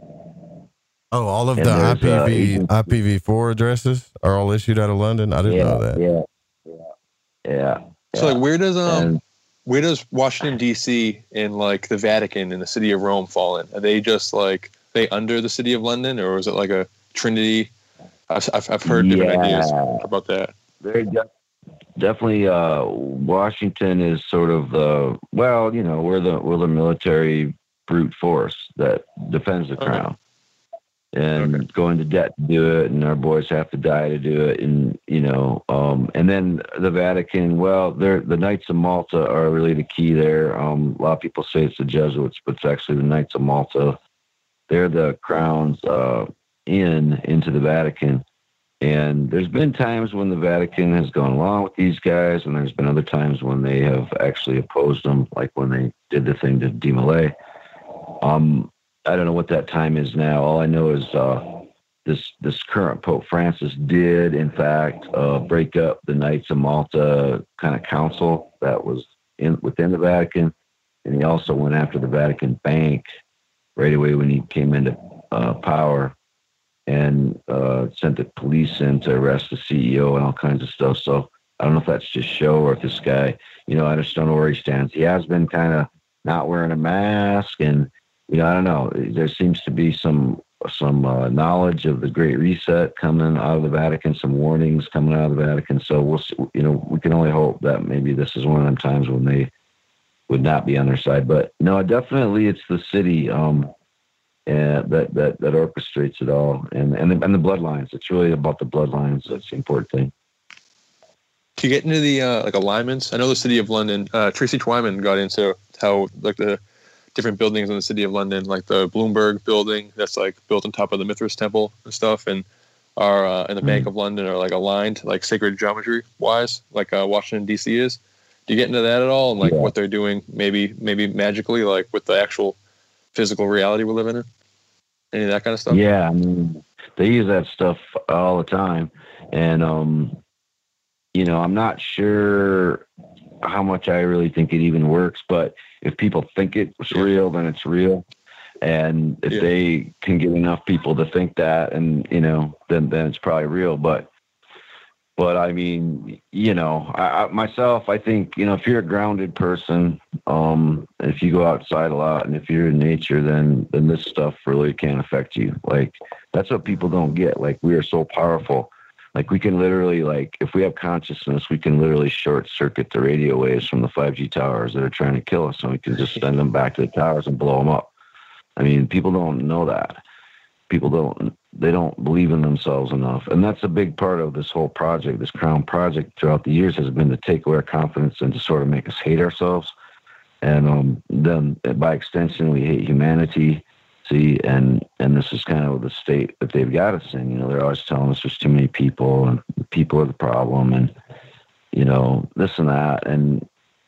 Oh, all of And the there's, I P uh, V agents- I P v four addresses are all issued out of London. I didn't yeah, know that. Yeah, yeah, yeah. So, like, where does um, And- where does Washington D C and like the Vatican and the City of Rome fall in? Are they just like they under the City of London, or is it like a Trinity? I've I've, I've heard different Yeah. ideas about that. Very de- definitely. Uh, Washington is sort of the well, you know, we're the we're the military brute force that defends the crown, and Okay. go into debt to do it, and our boys have to die to do it, and you know, um, and then the Vatican. Well, they're the Knights of Malta are really the key there. Um, a lot of people say it's the Jesuits, but it's actually the Knights of Malta. They're the crown's uh, in into the Vatican. And there's been times when the Vatican has gone along with these guys, and there's been other times when they have actually opposed them, like when they did the thing to Di Malay. Um, I don't know what that time is now. All I know is uh, this this current Pope Francis did, in fact, uh, break up the Knights of Malta kind of council that was in within the Vatican, and he also went after the Vatican Bank right away when he came into uh, power. And uh, sent the police in to arrest the C E O and all kinds of stuff. So I don't know if that's just show or if this guy, you know, I just don't know where he stands. He has been kind of not wearing a mask, and you know, I don't know. There seems to be some some uh, knowledge of the Great Reset coming out of the Vatican, some warnings coming out of the Vatican. So we'll, see, you know, we can only hope that maybe this is one of them times when they would not be on their side. But no, definitely, it's the city. Um, And that, that, that orchestrates it all, and and the, and the bloodlines. It's really about the bloodlines. That's the important thing. To get into the uh, like alignments, I know the City of London. Uh, Tracy Twyman got into how like the different buildings in the City of London, like the Bloomberg building that's like built on top of the Mithras Temple and stuff, and are uh, in the Bank of London are like aligned like sacred geometry wise, like uh, Washington D C is. Do you get into that at all, and like Yeah. what they're doing, maybe maybe magically, like with the actual physical reality we live in? Any of that kind of stuff? Yeah, I mean, they use that stuff all the time, and um, you know, I'm not sure how much I really think it even works, but if people think it's real, then it's real. And if Yeah. they can get enough people to think that, and you know, then then it's probably real. But but I mean, you know, I, I myself, I think, you know, if you're a grounded person, um, if you go outside a lot, and if you're in nature, then then this stuff really can't affect you. Like that's what people don't get. Like we are so powerful. Like we can literally, like if we have consciousness, we can literally short circuit the radio waves from the five G towers that are trying to kill us, and we can just send them back to the towers and blow them up. I mean, people don't know that. People don't, they don't believe in themselves enough. And that's a big part of this whole project, this Crown project throughout the years has been to take away our confidence and to sort of make us hate ourselves. And um, then by extension, we hate humanity. See, and, and this is kind of the state that they've got us in. You know, they're always telling us there's too many people and people are the problem and, you know, this and that. And,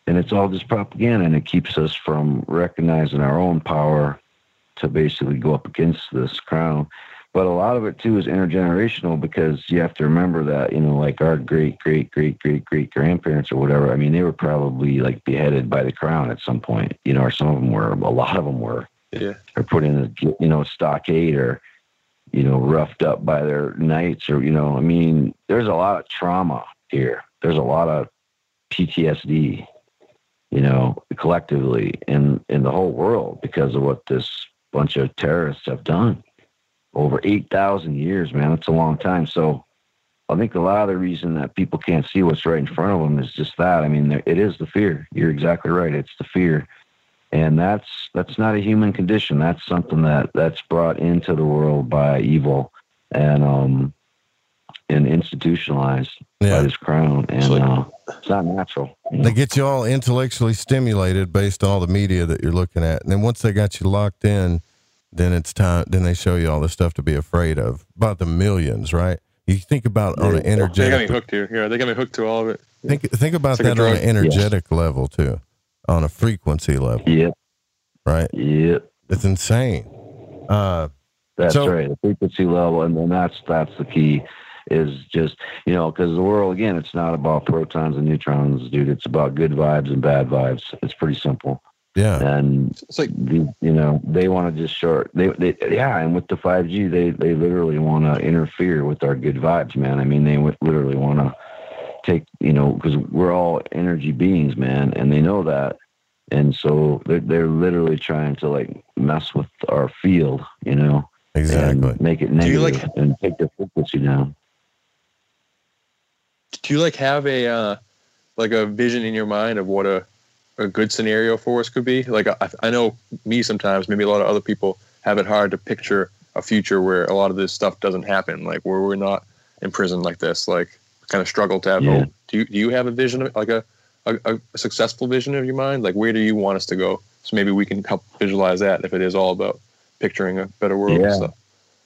And it's all just propaganda, and it keeps us from recognizing our own power to basically go up against this crown. But a lot of it, too, is intergenerational, because you have to remember that, you know, like our great, great, great, great, great grandparents or whatever, I mean, they were probably like beheaded by the crown at some point, you know, or some of them were, a lot of them were. Yeah. Or put in a, you know, stockade, or, you know, roughed up by their knights, or, you know, I mean, there's a lot of trauma here. There's a lot of P T S D, you know, collectively in, in the whole world because of what this bunch of terrorists have done. Over eight thousand years, man. That's a long time. So I think a lot of the reason that people can't see what's right in front of them is just that. I mean, it is the fear. You're exactly right. It's the fear. And that's that's not a human condition. That's something that, that's brought into the world by evil and um and institutionalized yeah. by this crown. And uh, it's not natural. You know? They get you all intellectually stimulated based on all the media that you're looking at. And then once they got you locked in, then it's time, then they show you all the stuff to be afraid of, about the millions, right? You think about on an energetic. They got me hooked here. Yeah, they got me hooked to all of it. Think think about like that on an energetic yes. level too, on a frequency level. Yep. Right. Yep. It's insane. Uh, that's so, right. The frequency level, and then that's that's the key. Is just, you know, because the world, again, it's not about protons and neutrons, dude. It's about good vibes and bad vibes. It's pretty simple. Yeah. And it's like, the, you know, they want to just short, they, they, yeah. And with the five G, they, they literally want to interfere with our good vibes, man. I mean, they would literally want to take, you know, because we're all energy beings, man. And they know that. And so they're, they're literally trying to like mess with our field, you know, exactly. And make it negative like, and take the frequency down. Do you like have a uh, like a vision in your mind of what a, a good scenario for us could be? Like I, I know me sometimes, maybe a lot of other people have it hard to picture a future where a lot of this stuff doesn't happen, like where we're not in prison like this, like kind of struggle to have yeah. hope. Do you do you have a vision of like a, a, a successful vision of your mind? Like where do you want us to go? So maybe we can help visualize that if it is all about picturing a better world yeah. and stuff.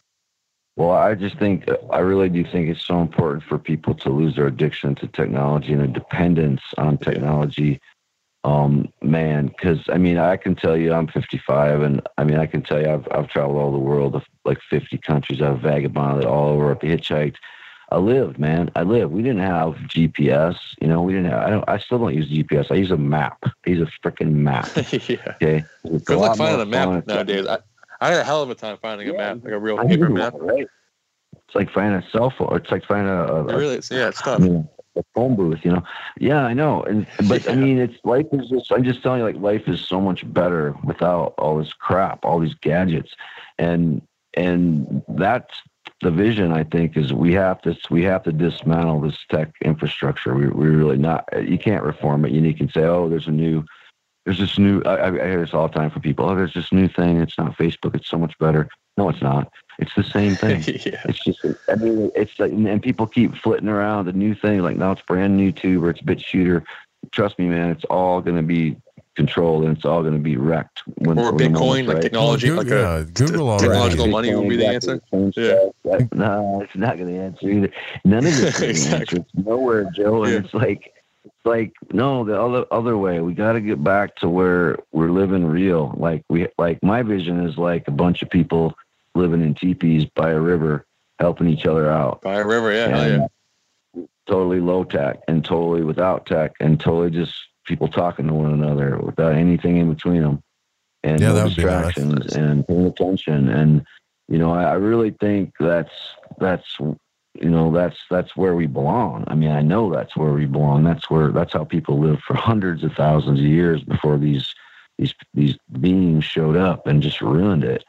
Well, I just think, I really do think it's so important for people to lose their addiction to technology and a dependence on technology. Um, man, because, I mean, I can tell you I'm fifty-five, and, I mean, I can tell you I've I've traveled all the world, like fifty countries. I've vagabonded all over, I've hitchhiked. I lived, man. I lived. We didn't have G P S. You know, we didn't have, I don't, I still don't use G P S. I use a map. I use a freaking map. yeah. Okay. It's Good a luck finding a fun map nowadays. I, I had a hell of a time finding yeah, a map, like a real I paper do, map. Right. It's like finding a cell phone. It's like finding a, a, It really is. Yeah, it's tough. I mean, a phone booth, you know? Yeah, I know. And, but yeah. I mean, it's life is just, I'm just telling you, like, life is so much better without all this crap, all these gadgets. And, and that's the vision, I think, is we have to, we have to dismantle this tech infrastructure. We, we really not, you can't reform it. You can say, oh, there's a new, there's this new, I, I hear this all the time from people. Oh, there's this new thing. It's not Facebook. It's so much better. No, it's not. It's the same thing. yeah. It's just, I mean, it's like, and people keep flitting around the new thing. Like now it's brand new tube or it's BitShooter. Trust me, man, it's all going to be controlled and it's all going to be wrecked. When, or when Bitcoin, like right. technology, well, like yeah, a Google t- technological right. money will be the answer. Yeah. No, it's not going to answer either. None of it's going to exactly. answer. It's nowhere, Joe. And Yeah. it's like, it's like, no, the other other way. We got to get back to where we're living real. Like we, like my vision is like a bunch of people living in teepees by a river, helping each other out. By a river, yeah, hell yeah. Totally low tech and totally without tech and totally just people talking to one another without anything in between them. And yeah, no that would distractions be nice. and paying attention. And, you know, I, I really think that's, that's, you know, that's, that's where we belong. I mean, I know that's where we belong. That's where, that's how people lived for hundreds of thousands of years before these, these, these beings showed up and just ruined it.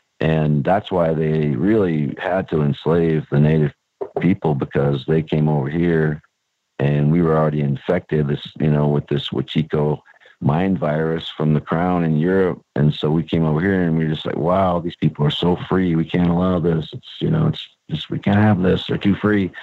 And that's why they really had to enslave the native people, because they came over here and we were already infected this, you know, with this Wachiko mind virus from the crown in Europe. And so we came over here and we were just like, wow, these people are so free. We can't allow this. It's, you know, it's just, we can't have this. They're too free.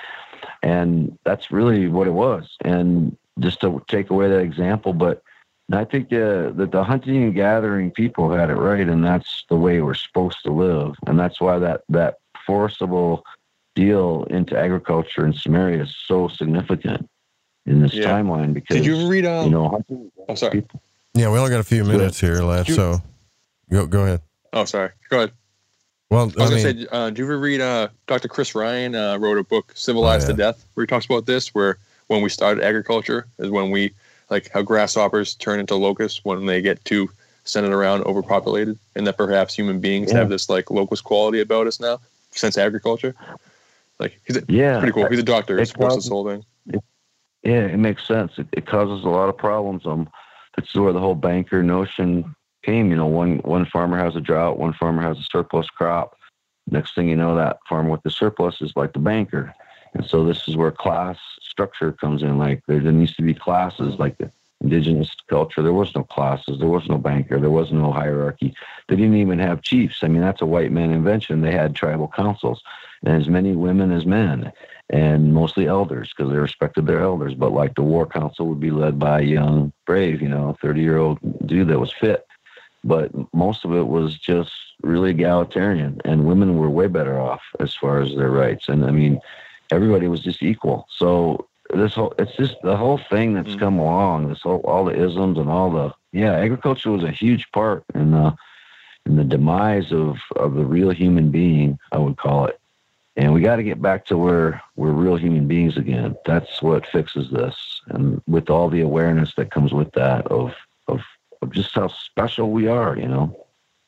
And that's really what it was. And just to take away that example, but I think uh, that the hunting and gathering people had it right. And that's the way we're supposed to live. And that's why that, that forcible deal into agriculture in Samaria is so significant in this Yeah. timeline, because Did you read, um, you know, hunting and Oh, sorry. Yeah, we only got a few minutes here left, so go go ahead. Oh, sorry. Go ahead. Well, I was I gonna mean, say, uh, do you ever read uh, Doctor Chris Ryan uh, wrote a book, Civilized Oh, yeah. to Death, where he talks about this, where when we started agriculture is when we, like how grasshoppers turn into locusts when they get too centered around overpopulated, and that perhaps human beings Yeah. have this like locust quality about us now since agriculture. Like, he's a, Yeah. pretty cool. He's a doctor. He It supports causes- this whole thing. Yeah, it makes sense. It, it causes a lot of problems. Um, that's where the whole banker notion came. You know, one one farmer has a drought, one farmer has a surplus crop. Next thing you know, that farmer with the surplus is like the banker. And so this is where class structure comes in. Like there, there needs to be classes. Like the indigenous culture, there was no classes, there was no banker, there was no hierarchy. They didn't even have chiefs. I mean, that's a white man invention. They had tribal councils, and as many women as men, and mostly elders because they respected their elders. But like the war council would be led by a young, brave, you know, thirty-year-old dude that was fit. But most of it was just really egalitarian, and women were way better off as far as their rights. And I mean, everybody was just equal. So this whole, it's just the whole thing that's Mm-hmm. come along, this whole, all the isms and all the, yeah, agriculture was a huge part in the, in the demise of, of the real human being, I would call it. And we got to get back to where we're real human beings again. That's what fixes this. And with all the awareness that comes with that of, of, of just how special we are, you know?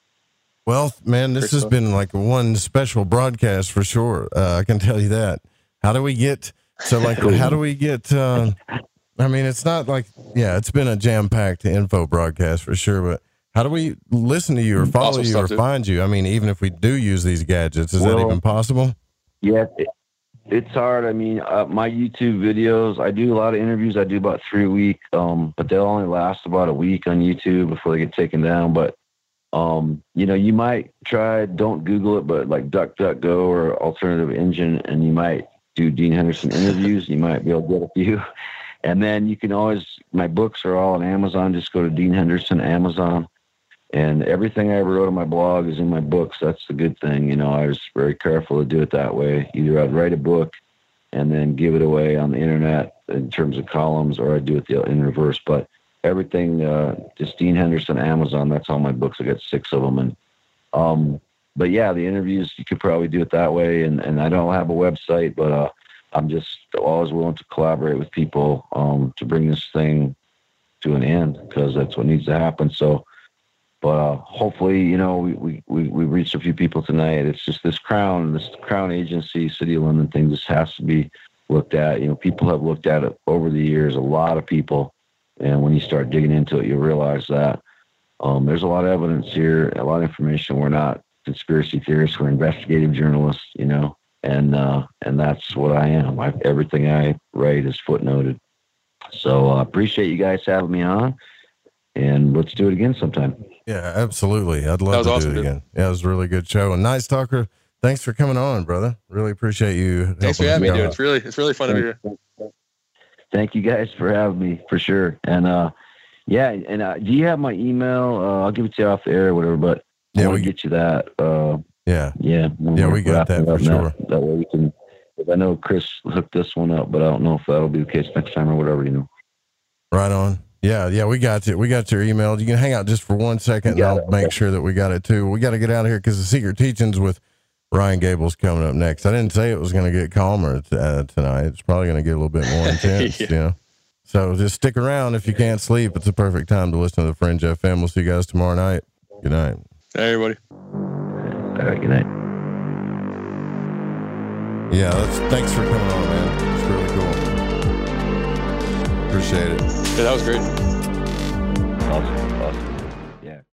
well, man, this has been like one special broadcast for sure. Uh, I can tell you that. How do we get, so like, how do we get, uh, I mean, it's not like, yeah, it's been a jam-packed info broadcast for sure, but how do we listen to you or follow Awesome you stuff, or dude. find you? I mean, even if we do use these gadgets, is that Well, even possible? Yeah, it, it's hard. I mean, uh, my YouTube videos, I do a lot of interviews. I do about three a week, um, but they'll only last about a week on YouTube before they get taken down. But, um, you know, you might try, don't Google it, but like DuckDuckGo or Alternative Engine, and you might do Dean Henderson interviews. You might be able to get a few. And then you can always, my books are all on Amazon. Just go to Dean Henderson, Amazon. And everything I ever wrote on my blog is in my books. That's the good thing. You know, I was very careful to do it that way. Either I'd write a book and then give it away on the internet in terms of columns, or I'd do it the, in reverse. But everything, uh, just Dean Henderson, Amazon, that's all my books. I got six of them. And, um, but yeah, the interviews, you could probably do it that way. And, and I don't have a website, but, uh, I'm just always willing to collaborate with people, um, to bring this thing to an end, because that's what needs to happen. So, But uh, hopefully, you know, we, we, we, we reached a few people tonight. It's just this Crown, this Crown Agency, City of London thing, this has to be looked at. You know, people have looked at it over the years, a lot of people. And when you start digging into it, you realize that um, there's a lot of evidence here, a lot of information. We're not conspiracy theorists, we're investigative journalists, you know, and uh, and that's what I am. I, everything I write is footnoted. So I uh, appreciate you guys having me on, and let's do it again sometime. Yeah, absolutely. I'd love That was to awesome, do it dude. again. Yeah, it was a really good show. And Nice Talker, thanks for coming on, brother. Really appreciate you. Thanks for helping having me, us dude. out. It's really, it's really fun to be here. Thank you guys for having me, for sure. And uh, yeah, and uh, do you have my email? Uh, I'll give it to you off the air or whatever. But Yeah, I want we- to get you that. Uh, Yeah. yeah, Yeah, we got that for sure. That, that way we can. I know Chris hooked this one up, but I don't know if that'll be the case next time or whatever. You know. Right on. Yeah, yeah, we got you. We got your email. You can hang out just for one second, and got I'll it, make okay. sure that we got it too. We got to get out of here because the Secret Teachings with Ryan Gable's coming up next. I didn't say it was going to get calmer t- uh, tonight. It's probably going to get a little bit more intense, Yeah. you know. So just stick around if you can't sleep. It's a perfect time to listen to the Fringe F M. We'll see you guys tomorrow night. Good night. Hey, everybody. All right. Good night. Yeah, that's, thanks for coming on, man. It's really cool. Appreciate it. Yeah, that was great. Awesome.